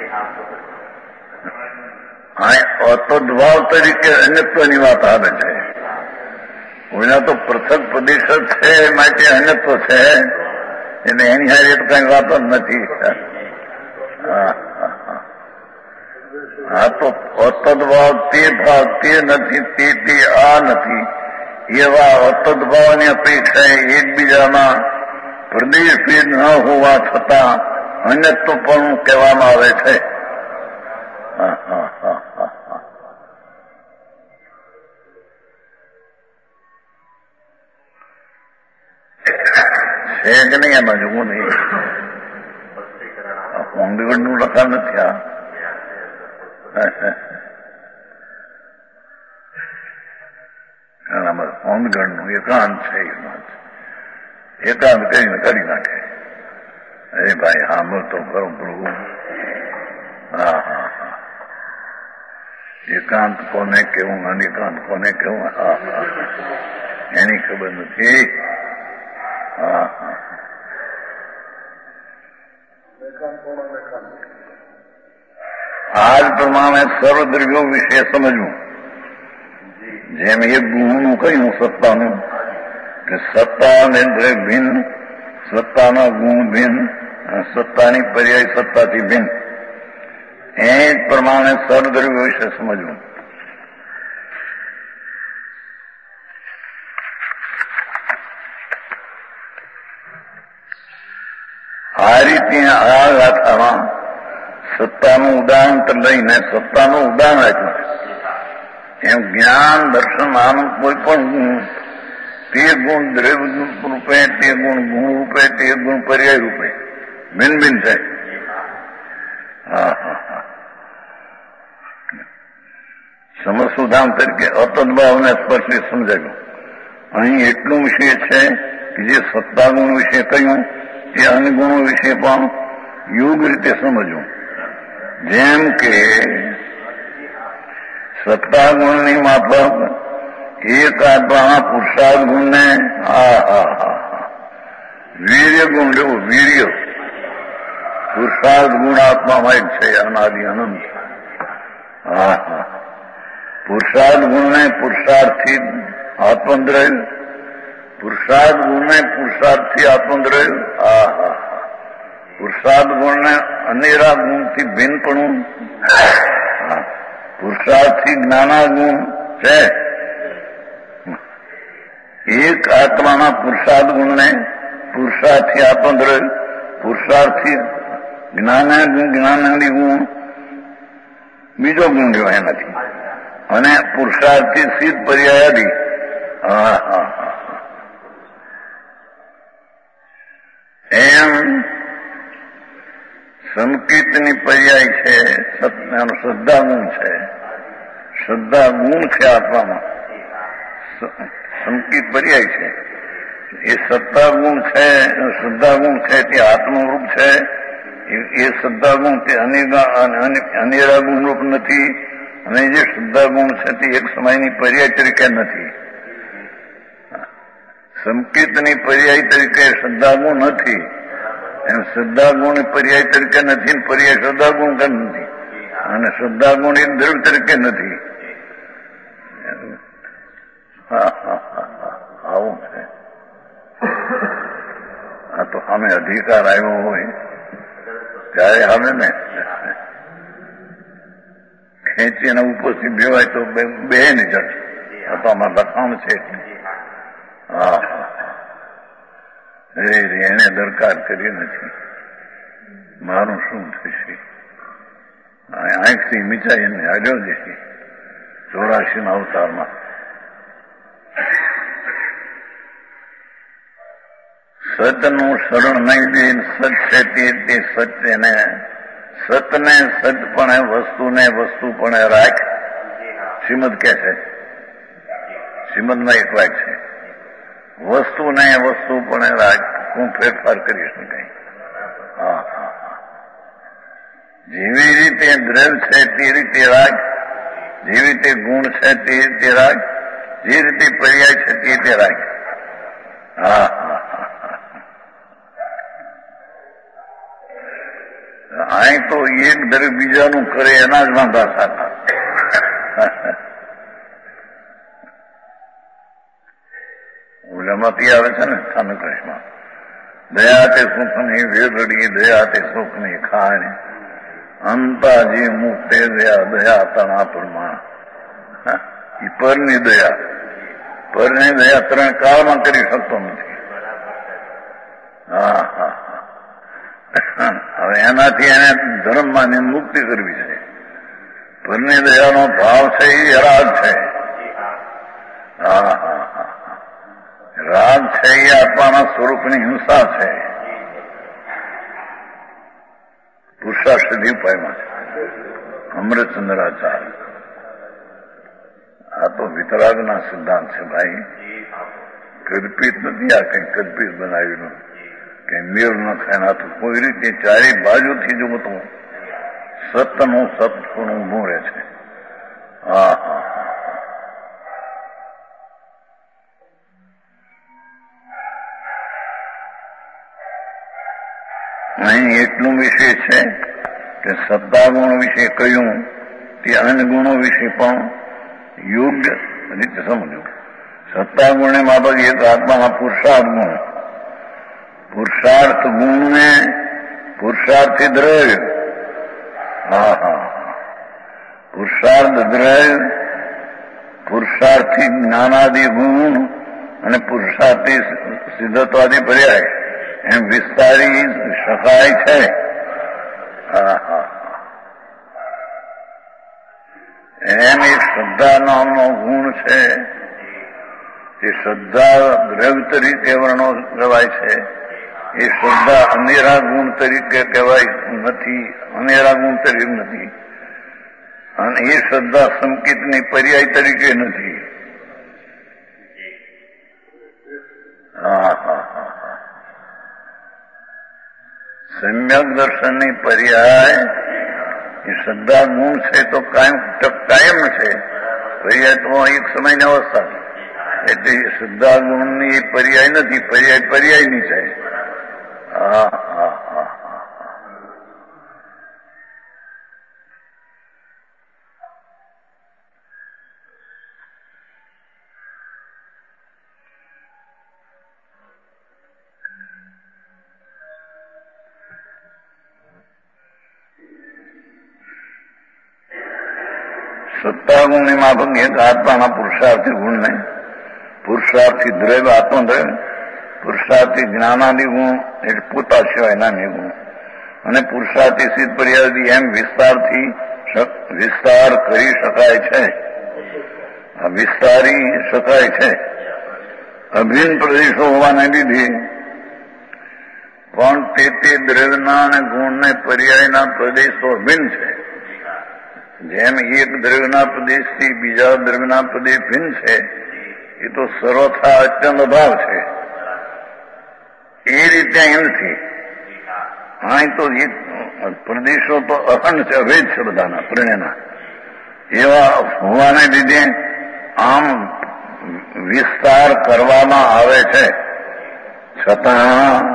અતદભાવ તરીકે અન્યત્વની વાત આવે છે. કોઈના તો પૃથક પ્રદેશ જ છે, માટે અન્યત્વ છે. એટલે એની હારે તો કઈ વાત જ નથી. હા તો અતદભાવ તે ભાવ તે નથી, તે આ નથી. એવા અતદભાવની અપેક્ષાએ એકબીજામાં પ્રદેશભેદ ન હોવા છતાં અન્યત્વ પણ કહેવામાં આવે છે. છે કે નહીં એમાં જોવું નહીં. હોંગગઢનું લખાણ નથી. આ હોંગગઢનું એકાંત છે. એકાંત કરીને કાઢી નાખે. અરે ભાઈ સાંભળતો ખરો પ્રભુ. હા હા હા એકાંત કોને કેવું, અનિકાંત કોને કેવું, હા હા એની ખબર નથી. હા હા આ જ પ્રમાણે સર્વદ્રવ્યો વિશે સમજવું. જેમ એક ગુણનું કહ્યું સત્તાનું, કે સત્તા અને દ્રવ્ય ભિન્ન, સત્તાના ગુણ ભિન્ન, સત્તાની પર્યાય સત્તાથી ભિન્ન. એ જ પ્રમાણે સર્વદ્રવ્યો વિશે સમજવું. આ રીતે આ ગાથામાં સત્તાનું ઉદાહરણ લઈને સત્તાનું ઉદાહરણ આપ્યું. એમ જ્ઞાન દર્શન આનંદ કોઈ પણ ગુણ, તે ગુણ દ્રવ્ય રૂપે, તે ગુણ ગુણ રૂપે, તે ગુણ પર્યાય રૂપે ભિન્ન ભિન્ન છે. હા હા હા સમસ્ત તરીકે અતદભાવને સ્પર્શે સમજાયું. અહીં એટલું વિષય છે કે જે સત્તાગુણ વિશે કહ્યું તે અન્ય ગુણો વિશે પણ યોગ્ય રીતે સમજવું. જેમ કે સત્તાગુણની માફક એક આત્માના પુરુષાર્થ ગુણને વીર્ય ગુણ લેવું. વીર્ય પુરુષાર્થ ગુણ આત્મામાં એક છે, અનાદિ અનંત. હા હા પુરુષાર્થ ગુણને પુરુષાર્થથી આત્મદ્રવ્ય, પુરુષાર્થ ગુણને પુરુષાર્થથી આત્મદ્રવ્ય. હા હા પુરુષાર્થ ગુણને અનેરા ગુણથી ભિન્નપણું. પુરુષાર્થથી જ્ઞાના ગુણ છે. એક આત્માના પુરુષાર્થ ગુણને પુરુષાર્થથી આત્મદ્રવ્ય, પુરુષાર્થથી જ્ઞાનાદી ગુણ બીજો ગુણ રહ્યો એનાથી, અને પુરુષાર્થથી સિદ્ધ પર્યાયાદી. હા હા હા એમ સંકેતની પર્યાય છે, શ્રદ્ધા ગુણ છે. શ્રદ્ધા ગુણ છે આત્મામાં, સંકેત પર્યાય છે. એ સત્તા ગુણ છે, શ્રદ્ધા ગુણ છે તે આત્મરૂપ છે. એ શ્રદ્ધા ગુણ તે અનેરા ગુણરૂપ નથી, અને જે શ્રદ્ધા ગુણ છે તે એક સમયની પર્યાય તરીકે નથી. સંકેતની પર્યાય તરીકે શ્રદ્ધા ગુણ નથી, એમ શ્રદ્ધા ગુણ પર્યાય તરીકે નથી, પર્યાય શ્રદ્ધા ગુણ નથી, અને શ્રદ્ધા ગુણ એક દ્રવ્ય તરીકે નથી. આવું છે. આ તો સામે અધિકાર આવ્યો હોય ત્યારે હવે ને ખેંચીને ઉપરથી બેવાય તો બે ની જશે. આ તો આમાં લખાણ છે એટલે એને દરકાર કરી નથી. મારું શું થશે? આંખથી મીચાઈને હાલ્યો જશે 84 અવતારમાં. સતનું શરણ નહીં દે, સત છે તે સત્યને, સતને સતપણે, વસ્તુને વસ્તુપણે રાખ. શ્રીમદ કે છે, શ્રીમદમાં એક વાક્ય છે, વસ્તુને વસ્તુપણે રાખ, હું ફેરફાર કરી શકાય. જેવી રીતે દ્રવ્ય છે તે રીતે રાખ, જેવી રીતે ગુણ છે તે રીતે રાખ, જે રીતે પર્યાય છે તે રીતે રાખ. અહીં તો એક દ્રવ્ય બીજાનું કરે એના જ વાંધા થતા. ઓલામાંથી આવે છે ને સ્થાનકૃષ્ણ, દયા તે સુખની વેરડી, દયા તે સુખની ખાય, અંતાજી મુક્તે દયા, દયા તણા પ્રમાણ. એ પરની દયા, પરની દયા 3 કાળમાં કરી શકતો નથી. હવે એનાથી એને ધર્મમાં મુક્તિ કરવી છે. પરની દયાનો ભાવ છે એ રાગ છે. રાગ છે એ આત્માના સ્વરૂપની હિંસા છે. પુરુષાર્થ ઉપાયમાં છે અમૃતચંદ્રાચાર્ય. આ તો વિતરાગના સિદ્ધાંત છે ભાઈ, કલ્પિત નથી. આ કઈ કલ્પિત બનાવ્યું કે મેળ ન ખાય. તો કોઈ રીતે ચારે બાજુથી જો તો સતનું સતનું ઊભું રહે છે. અહીં એટલું વિશે છે કે સત્તાગુણ વિશે કહ્યું તે અન્ય ગુણો વિશે પણ યોગ્ય રીતે સમજવું. સત્તાગુણને બાબત એક આત્માના પુરુષાર્થ ગુણ, પુરુષાર્થ ગુણને પુરુષાર્થી દ્રવ્ય, પુરુષાર્થ દ્રવ્ય, પુરુષાર્થી જ્ઞાનાદિ ગુણ અને પુરુષાર્થી સિદ્ધત્વાદી પર્યાય એમ વિસ્તારી શકાય છે. એમ એક શ્રદ્ધા નામનો ગુણ છે. એ શ્રદ્ધા દ્રવ્ય તરીકે વર્ણો કહેવાય છે. એ શ્રદ્ધા અનેરા ગુણ તરીકે કહેવાય નથી, અનેરા ગુણ તરીકે નથી, અને એ શ્રદ્ધા સંકેતની પર્યાય તરીકે નથી. સમ્યક દર્શનની પર્યાય એ શ્રદ્ધા ગુણ છે તો કાયમ છે. પર્યાય તો એક સમયની અવસ્થા છે. એટલે શ્રદ્ધા ગુણની પર્યાય નથી, પર્યાય પર્યાયની છે. સત્તાગુણની માફક એક આત્માના પુરુષાર્થી ગુણને, પુરુષાર્થી દ્રવ્ય આત્મદ્રવ્ય, પુરુષાર્થી જ્ઞાનાદિ ગુણ એટલે પોતા સિવાયના નિગુણ, અને પુરુષાર્થી સિદ્ધ પર્યાદી એમ વિસ્તારથી વિસ્તાર કરી શકાય છે, વિસ્તારી શકાય છે. અભિન્ન પ્રદેશો હોવાને લીધે પણ તે દ્રવ્યના અને ગુણને પર્યાયના પ્રદેશો ભિન્ન છે. જેમ એક દ્રવ્યના પ્રદેશથી બીજા દ્રવ્યના પ્રદેશ ભિન્ન છે, એ તો સર્વથા અત્યંત અભાવ છે. એ રીતે અહીં નથી. અહીં તો પ્રદેશો તો અખંડ છે, અભેદ છે બધાના ત્રણેના. એવા હોવાને લીધે આમ વિસ્તાર કરવામાં આવે છે, છતાં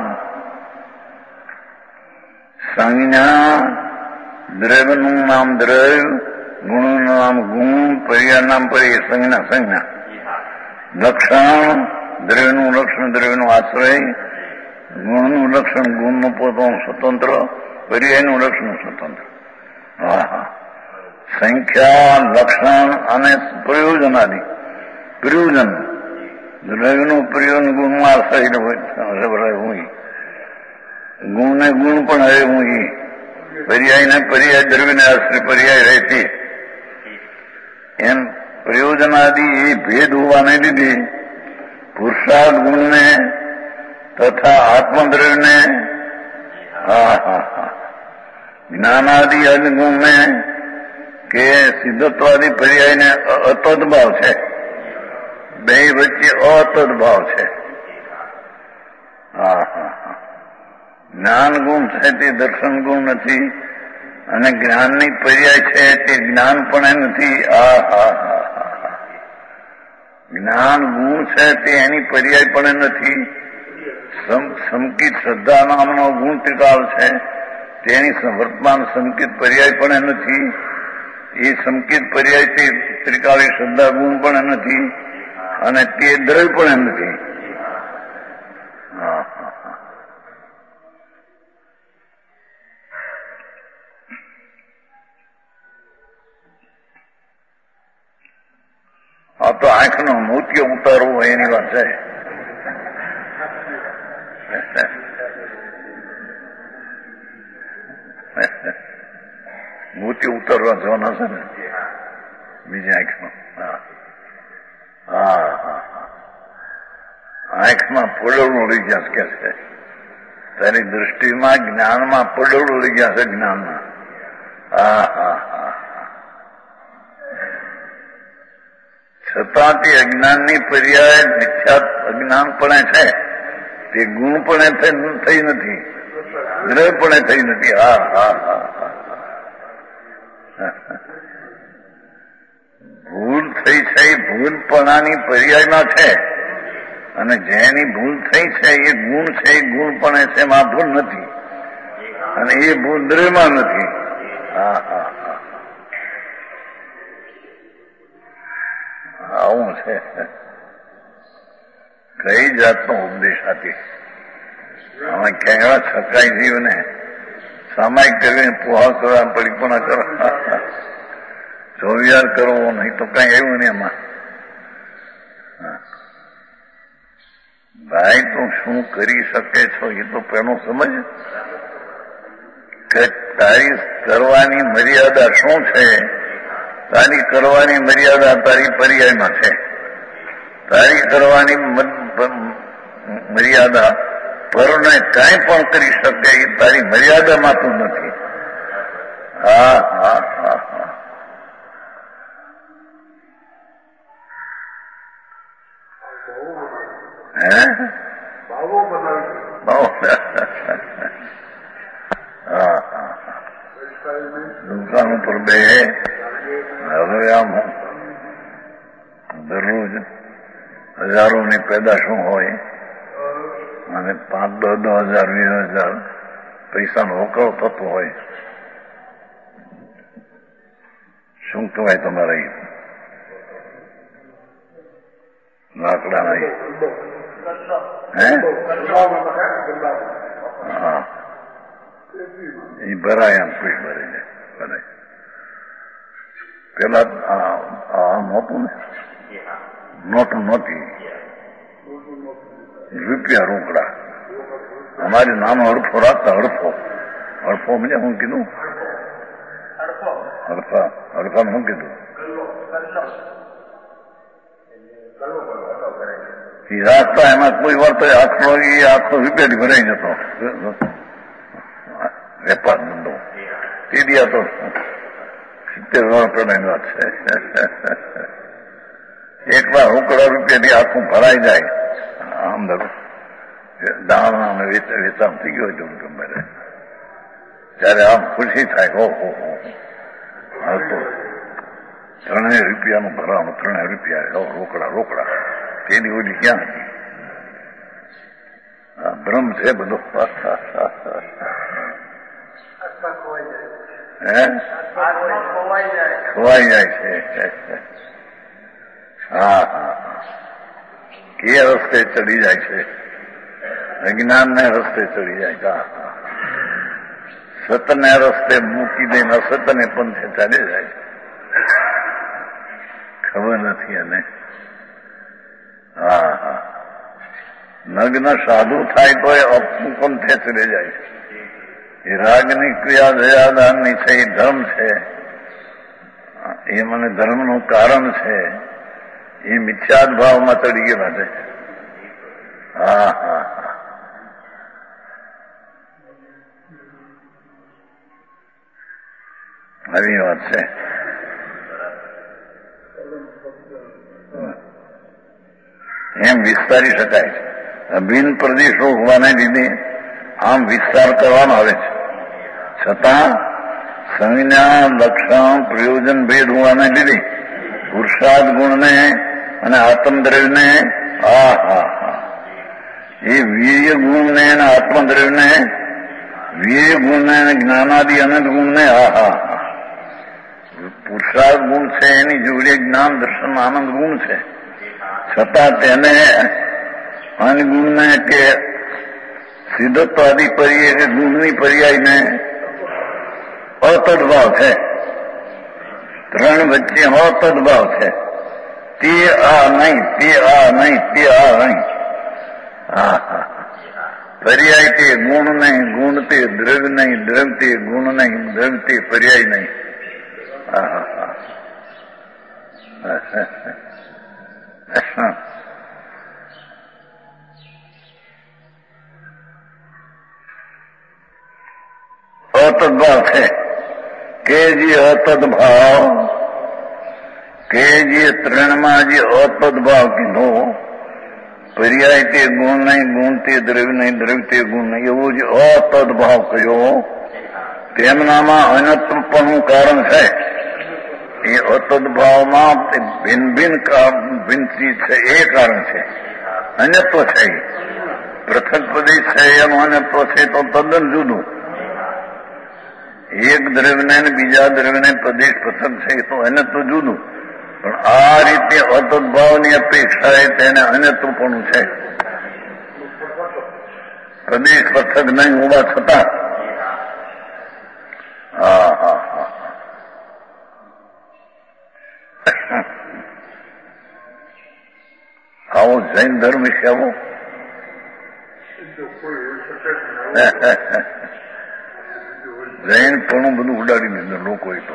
સંજ્ઞા દ્રવ્યનું નામ દ્રવ્ય, ગુણનું નામ ગુણ, પર્યાય નામ પર્યાય, સંજ્ઞા સંજ્ઞા. લક્ષણ દ્રવ્યનું લક્ષણ દ્રવ્યનું આશ્રય, ગુણનું લક્ષણ ગુણનું પોતાનું સ્વતંત્ર, પર્યાયનું લક્ષણ સ્વતંત્ર. સંખ્યા લક્ષણ અને પ્રયોજન આદિ. પ્રયોજન દ્રવ્યનું પ્રયોજન ગુણમાં આશ્રય હોય, ગુણને ગુણ પણ હવે હું પર્યાયને પર્યાય દ્રવ્યને આશ્રય પર્યાય રહેતી. એમ પ્રયોજનાદિ એ ભેદ હોવાને લીધે પુરુષાર્થ ગુણને તથા આત્મદ્રવ્યને જ્ઞાનાદિ અનુગુણને કે સિદ્ધત્વાદી પર્યાયને અતદભાવ છે, બે વચ્ચે અતદભાવ છે. જ્ઞાન ગુણ છે તે દર્શન ગુણ નથી, અને જ્ઞાનની પર્યાય છે તે જ્ઞાન પણ નથી. જ્ઞાન ગુણ છે તે એની પર્યાય પણ નથી. સંકિત શ્રદ્ધા નામનો ગુણ ત્રિકાળ છે, તેની વર્તમાન સંકિત પર્યાય પણ નથી. એ સંકિત પર્યાયથી ત્રિકાળી શ્રદ્ધા ગુણ પણ નથી, અને તે દ્રવ્ય પણ નથી. આ તો આંખનો મોતિયો ઉતારવો હોય એની વાત છે. મોતિયો ઉતારવા જવાના છે ને બીજી આંખનો. આંખમાં પડોળું લઈ ગયા કે છે, તારી દૃષ્ટિમાં જ્ઞાનમાં પડોળું લઈ ગયા છે. જ્ઞાનમાં છતાં તે અજ્ઞાનની પર્યાય મિથ્યા અજ્ઞાન પણ છે, તે ગુણ પણ થઈ નથી, દ્રવ્ય પણ થઈ નથી. ભૂલ થઈ છે એ ભૂલપણાની પર્યાયમાં છે, અને જેની ભૂલ થઈ છે એ ગુણ છે, એ ગુણ પણ છે, એમાં ભૂલ નથી, અને એ ભૂલ દ્રવ્યમાં નથી. આવું છે. કઈ જાતનો ઉપદેશ આપી? અમે કેવા છકાઈ જીવને સામાયિક કરીને પુહા કરવા, પરિપૂર્ણ કરવા, ચોવિયાર કરવો, નહીં તો કઈ એવું ને એમાં. ભાઈ તું શું કરી શકે છો એ તો પેલું સમજ કે તારી કરવાની મર્યાદા શું છે. તારી કરવાની મર્યાદા તારી પર્યાયમાં છે. તારી કરવાની મર્યાદા પરને કાંઈ પણ કરી શકે એ તારી મર્યાદામાં તો નથી. દુકાન ઉપર બે હવે આમ દરરોજ હજારોની પેદાશો હોય, અને 5-10 હજાર 20,000 પૈસાનો રોકડો થતો હોય. શું કહેવાય તમારા લાકડાના? એ ભરાય, આમ પીઠ ભરી જાય. ભરાય પેલા નહોતું ને, નોટ નહોતી, રૂપિયા રોકડા. અમારી નાનો હડફો રાખતા. હડફો મને શું કીધું? હડફાને શું કીધું? એ રાખતા. એમાં કોઈ વાર તો આખો રૂપિયાથી ભરાઈ જતો વેપાર ધંધો. તે દિયા તો 70 વર્ષ પહેલાની વાત છે. એકવાર રોકડા રૂપિયાથી આખું ભરાઈ જાય. આમ દાણા વેચાણ થઈ ગયો હતું. ત્યારે આમ ખુશી થાય. ઓહો હા તો 3 રૂપિયાનું ભરાણું, 3 રૂપિયા રોકડા તેની ઓલી ક્યાં હતી? આ ભ્રમ છે બધો. ખોવાઈ જાય છે. હા એ રસ્તે ચડી જાય છે, અજ્ઞાનને રસ્તે ચડી જાય. સતને રસ્તે મૂકી દઈને અસતને પંથે ચાલી જાય. ખબર નથી એને. હા નગ્ન સાધુ થાય તો એ પંથે ચડી જાય છે. એ રાગની ક્રિયા દયાદાનની છે, એ ધર્મ છે, એ મને ધર્મનું કારણ છે. એ મિથ્યાદ ભાવમાં ચડી ગયેલા છે. હા આવી વાત છે. એમ વિસ્તારી શકાય છે. ભિન્ન પ્રદેશો હોવાને લીધે આમ વિસ્તાર કરવામાં આવે છે. છતાં સંજ્ઞા, લક્ષણ, પ્રયોજન ભેદ હોવાને લીધે પુરુષાર્થ ગુણને અને આત્મદ્રવ્યને એ વીર્ય ગુણને અને આત્મદ્રવ્યને, વીર્ય ગુણને અને જ્ઞાનાદિ અનંત ગુણને પુરુષાર્થ ગુણ છે, એની જોડે જ્ઞાન દર્શન આનંદ ગુણ છે. છતાં તેને અનગુણને કે સિદ્ધત્વાદી પર્યાય કે ગુણની પર્યાયને અતદભાવ છે. 3 વચ્ચે અતદભાવ છે. તે આ નહીં, તે આ નહીં, તે આ નહીં. પર્યાય તે ગુણ નહીં, ગુણ તે દ્રવ્ય નહીં, દ્રવ્ય તે ગુણ નહીં, દ્રવ્ય તે પર્યાય નહીં. અતદભાવ છે કે જે અતદભાવ કે જે 3માં જે અતદભાવ કીધો, પર્યાય તે ગુણ નહીં, ગુણ તે દ્રવ્ય નહીં, દ્રવ્ય તે ગુણ નહીં, એવો જે અતદભાવ કહ્યો તેમનામાં અનત્વપણું કારણ છે. એ અતદભાવમાં ભિન્ન ભિન્ન ચીજ છે, એ કારણ છે. અન્યત્વ છે, પૃથક પ્રદેશ છે, એનું અન્યત્વ છે તો તદ્દન જુદું. એક દ્રવ્યને બીજા દ્રવ્યને પ્રદેશ પૃથક છે તો અન્યત્વ જુદું. પણ આ રીતે અતદભાવની અપેક્ષાએ તેને અન્યત્વપણું છે. પ્રદેશ પૃથક નહીં હોવા છતાં આવો જૈન ધર્મ વિશે આવો જૈન પણ બધું ઉડાડી દીધું લોકોએ તો.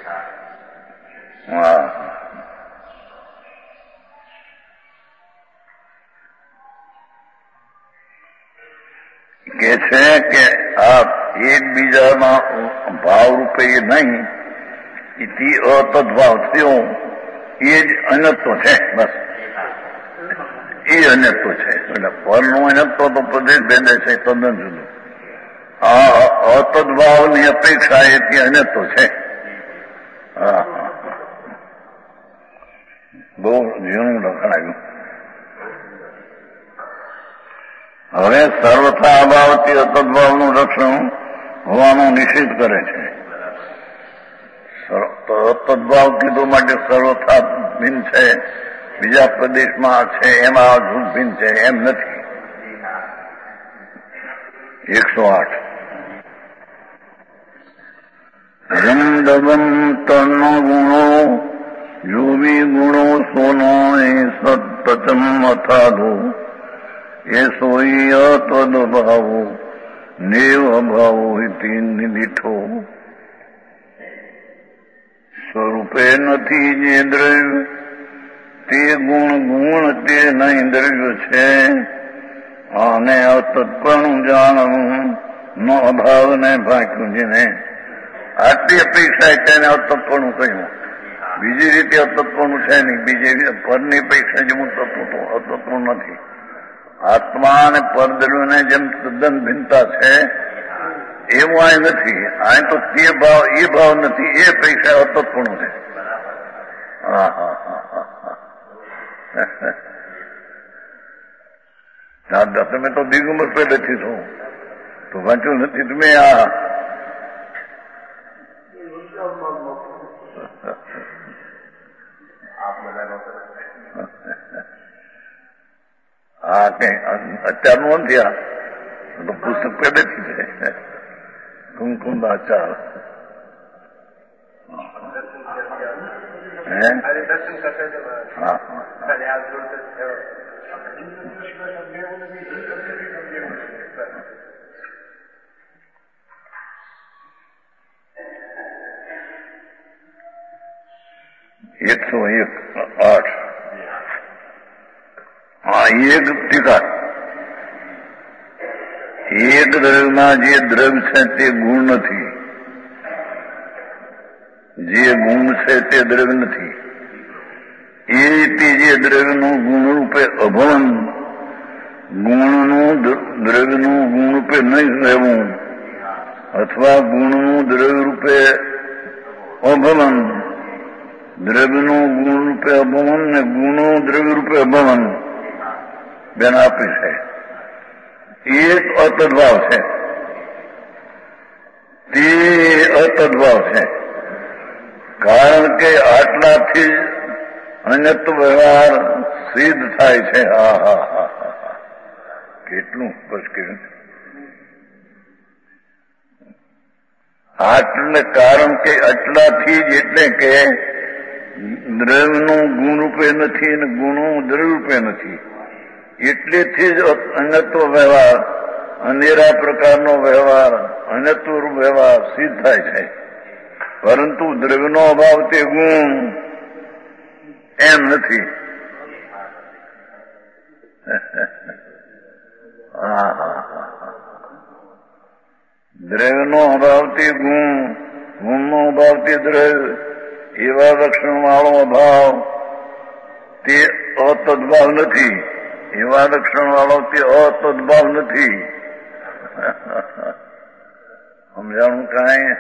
કે છે કે આ એકબીજાના ભાવ રૂપે નહીં, એથી અતદભાવ થયો એ જ અનત્વ છે. બસ એ અનત્વ છે. એટલે પરનું અનત્વ તો પ્રદેશ ભેદે છે, તદ્દન જુદું. આ અતદભાવની અપેક્ષા એથી અનત્વ છે. બહુ જીવનું લખાણ આવ્યું. હવે સર્વથા અભાવથી અતદભાવનું રક્ષણ હોવાનું નિશ્ચિત કરે છે. અતદભાવ કીધું માટે સર્વથા ભિન્ન છે, બીજા પ્રદેશમાં છે એમાં જૂથ ભિન્ન છે એમ નથી. 108 રમદવમ તર્ણ ગુણો યોવી ગુણો સોનો એ સતચમ અથાધો એ સોઈ અતદભાવો નેવ અભાવો ઇતિ નિધિઠો. સ્વરૂપે નથી જે દ્રવ્ય તે ગુણ, ગુણ તે નહીં દ્રવ્ય છે. આને અતત્પણું જાણવું ન અભાવને ભાગ્યું જેને. આટલી અપેક્ષા તેને અતત્પણું કહ્યું. બીજી રીતે અતત્પણું છે નહીં. બીજી પરની અપેક્ષા જેવું તત્વ તો અતત્પણું નથી. આત્મા અને પરદ્રવ્યને જેમ તદ્દન ભિન્નતા છે એવું આ નથી. આ તો તે ભાવ એ ભાવ નથી, એ પૈસા અતત્પણું છે. હા હા હા હા હા. દાદા તમે તો દિગંબર પહેલેથી છો, તો વાંચ્યું નથી તમે આ? હા કઈ અત્યારનું નથી, આ તો પુસ્તક પહેલેથી છે. કુમકુમ આચાર હા $108. હા એક ટીકા. એક દ્રવ્યમાં જે દ્રવ્ય છે તે ગુણ નથી, જે ગુણ છે તે દ્રવ્ય નથી. એ રીતે જે દ્રવ્યનું ગુણ રૂપે અભવન, ગુણનું દ્રવ્યનું ગુણ રૂપે નહીં રહેવું, અથવા ગુણનું દ્રવ્ય રૂપે અભવન, દ્રવ્યનું ગુણ રૂપે અભવન ને ગુણો દ્રવ્ય રૂપે અભવન બેન આપી છે. એક અતદ્ભાવ છે, તે અતદ્ભાવ છે. કારણ કે આટલાથી જ અન્યત્વ વ્યવહાર સિદ્ધ થાય છે. હા હા હા હા, કેટલું સ્પષ્ટ કર્યું. આટલે કારણ કે આટલાથી જ, એટલે કે દ્રવ્યનું ગુણ રૂપે નથી અને ગુણો દ્રવ્ય રૂપે નથી, એટલેથી જ અન્યત્વ વ્યવહાર, અનેરા પ્રકારનો વ્યવહાર, અન્યત્વ વ્યવહાર સિદ્ધ થાય છે. પરંતુ દ્રવ્યનો અભાવ તે ગુણ એમ નથી. હા હા હા, દ્રવ્યનો અભાવ તે ગુણ, ગુણનો અભાવ તે દ્રવ્ય, એવા લક્ષણ વાળો અભાવ તે અતદ્ભાવ નથી. એવા લક્ષણ વાળો તે અતદ્ભાવ નથી. સમજાણું કાંઈ?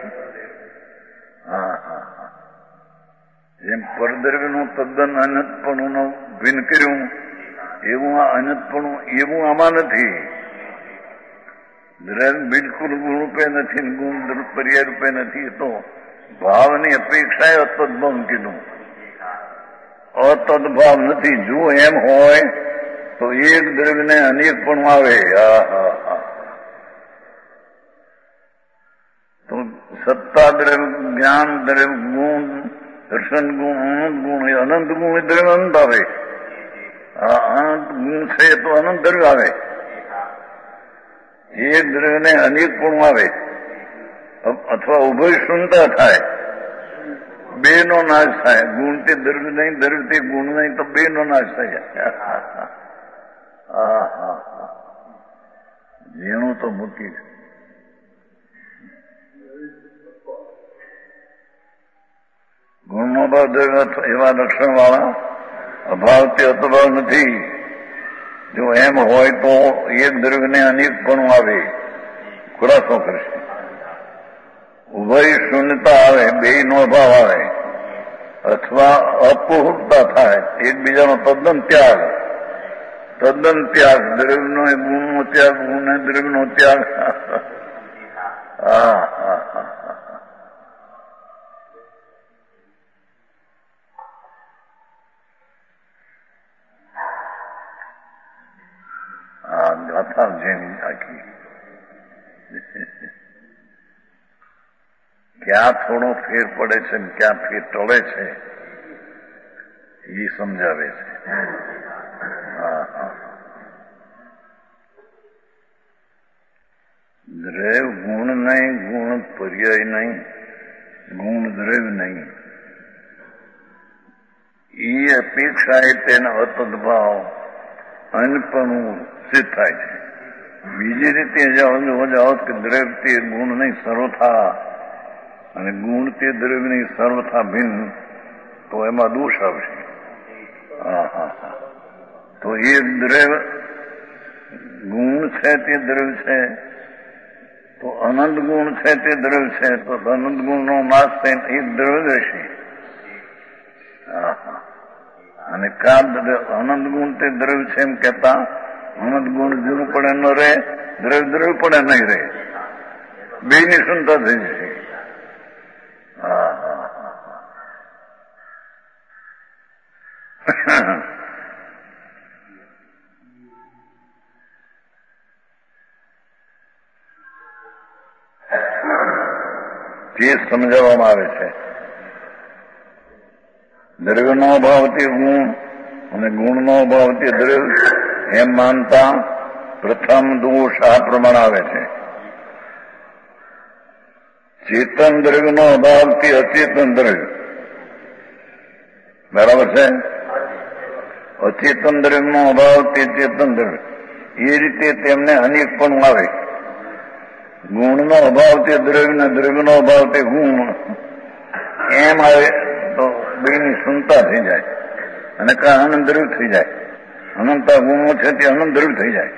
હા હા હા. જેમ પરદ્રવ્યનું તદ્દન અનંતપણું ભિન્ન કર્યું, એવું આ અનંતપણું એવું આમાં નથી. દ્રવ્ય બિલકુલ ગુણ રૂપે નથી, ગુણ પર્યાય રૂપે નથી. તો ભાવની અપેક્ષાએ અતદ્ભાવ કીધું. અતદ્ભાવ નથી. જો એમ હોય તો એક દ્રવ્યને અનેક પણ આવે. તો સત્તા દ્રવ્ય, જ્ઞાન દ્રવ્ય, ગુણ, દર્શન ગુણ, અનંત ગુણ, એ અનંત ગુણ એ દ્રવ્ય અનંત આવે. અનંત ગુણ છે તો અનંત દ્રવ્ય આવે. એક દ્રવ્યને અનેક પણ આવે, અથવા ઉભય શૂન્યતા થાય, બે નો નાશ થાય. ગુણ તે દ્રવ્ય નહીં, દ્રવ્ય તે ગુણ નહીં, તો બે નો નાશ થાય. હા હા હા, જેનું તો મૂકી ગુણનો ભાવ દ્રવ્ય એવા લક્ષણ વાળા અભાવ તે અતભાવ નથી. જો એમ હોય તો એક દ્રવ્યને અનેક પણ આવે, ખુલાસો કરશે. ઉભય શૂન્યતા આવે, બે નો અભાવ આવે, અથવા અપૂર્ણતા થાય, એકબીજાનો તદ્દન ત્યાગ, દ્રવ્યનો ગુણનો ત્યાગ, ગુણ દ્રવ્યનો ત્યાગ. હા હા હા હા, ગાથા જેની આખી. ક્યાં થોડો ફેર પડે છે ને ક્યાં ફેર ટળે છે એ સમજાવે છે. હા હા, દ્રવ્ય ગુણ નહીં, ગુણ પર્યાય નહીં, ગુણ દ્રવ્ય નહીં, એ અપેક્ષા એ તેના અતદ્ભાવ અનપણું સિદ્ધ થાય છે. બીજી રીતે જાઓ કે દ્રવ્ય તે ગુણ નહીં સર્વથા, અને ગુણ તે દ્રવ્ય નહીં સર્વથા ભિન્ન, તો એમાં દોષ આવશે. હા હા હા, તો એ દ્રવ્ય ગુણ છે તે દ્રવ્ય છે તો અનંત ગુણ છે તે દ્રવ્ય છે, તો અનંત ગુણનો નાશ થઈને એ દ્રવ્ય રહેશે. અને અનંત ગુણ તે દ્રવ્ય છે એમ કહેતા અનંત ગુણ જૂનું પડે ન રહે, દ્રવ્ય પડે નહીં રહે, બેની સુનતા થઈ જશે. તે સમજાવવામાં આવે છે. દ્રવ્યનો અભાવથી ગુણ અને ગુણનો અભાવથી દ્રવ્ય એમ માનતા પ્રથમ દોષ આ પ્રમાણે આવે છે. ચેતન દ્રવ્યનો અભાવથી અચેતન દ્રવ્ય, બરાબર છે. અચેતન દ્રવ્યનો અભાવથી ચેતન દ્રવ્ય, એ રીતે તેમને અનેક પણ આવે. ગુણનો અભાવથી દ્રવ્ય ને દ્રવ્યનો અભાવથી ગુણ એમ આવે તો બેની સુનતા થઈ જાય અને અનંત દ્રવ્ય થઈ જાય. અનંતા ગુણો છે તે અનંત દ્રવ્ય થઈ જાય.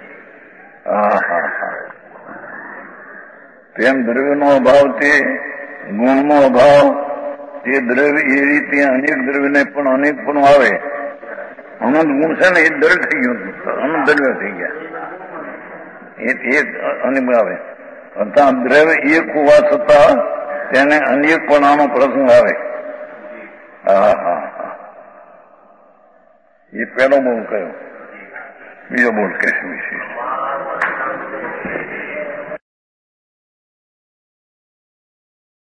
તેમ દ્રવ્યનો અભાવથી ગુણનો અભાવ તે દ્રવ્ય એ રીતે અનેક દ્રવ્યને પણ અનેક પણ આવે. અનંત ગુણ છે ને એ દ્રવ્ય થઈ ગયું, અનંત દ્રવ્ય થઈ ગયા, એ અનેક આવે. અર્થાત દ્રવ્ય એક હોવા છતાં તેને અનેકપણાનો પ્રસંગ આવે. એ પહેલો બોલ કયો, બીજો બોલ કહેશે વિશેષ.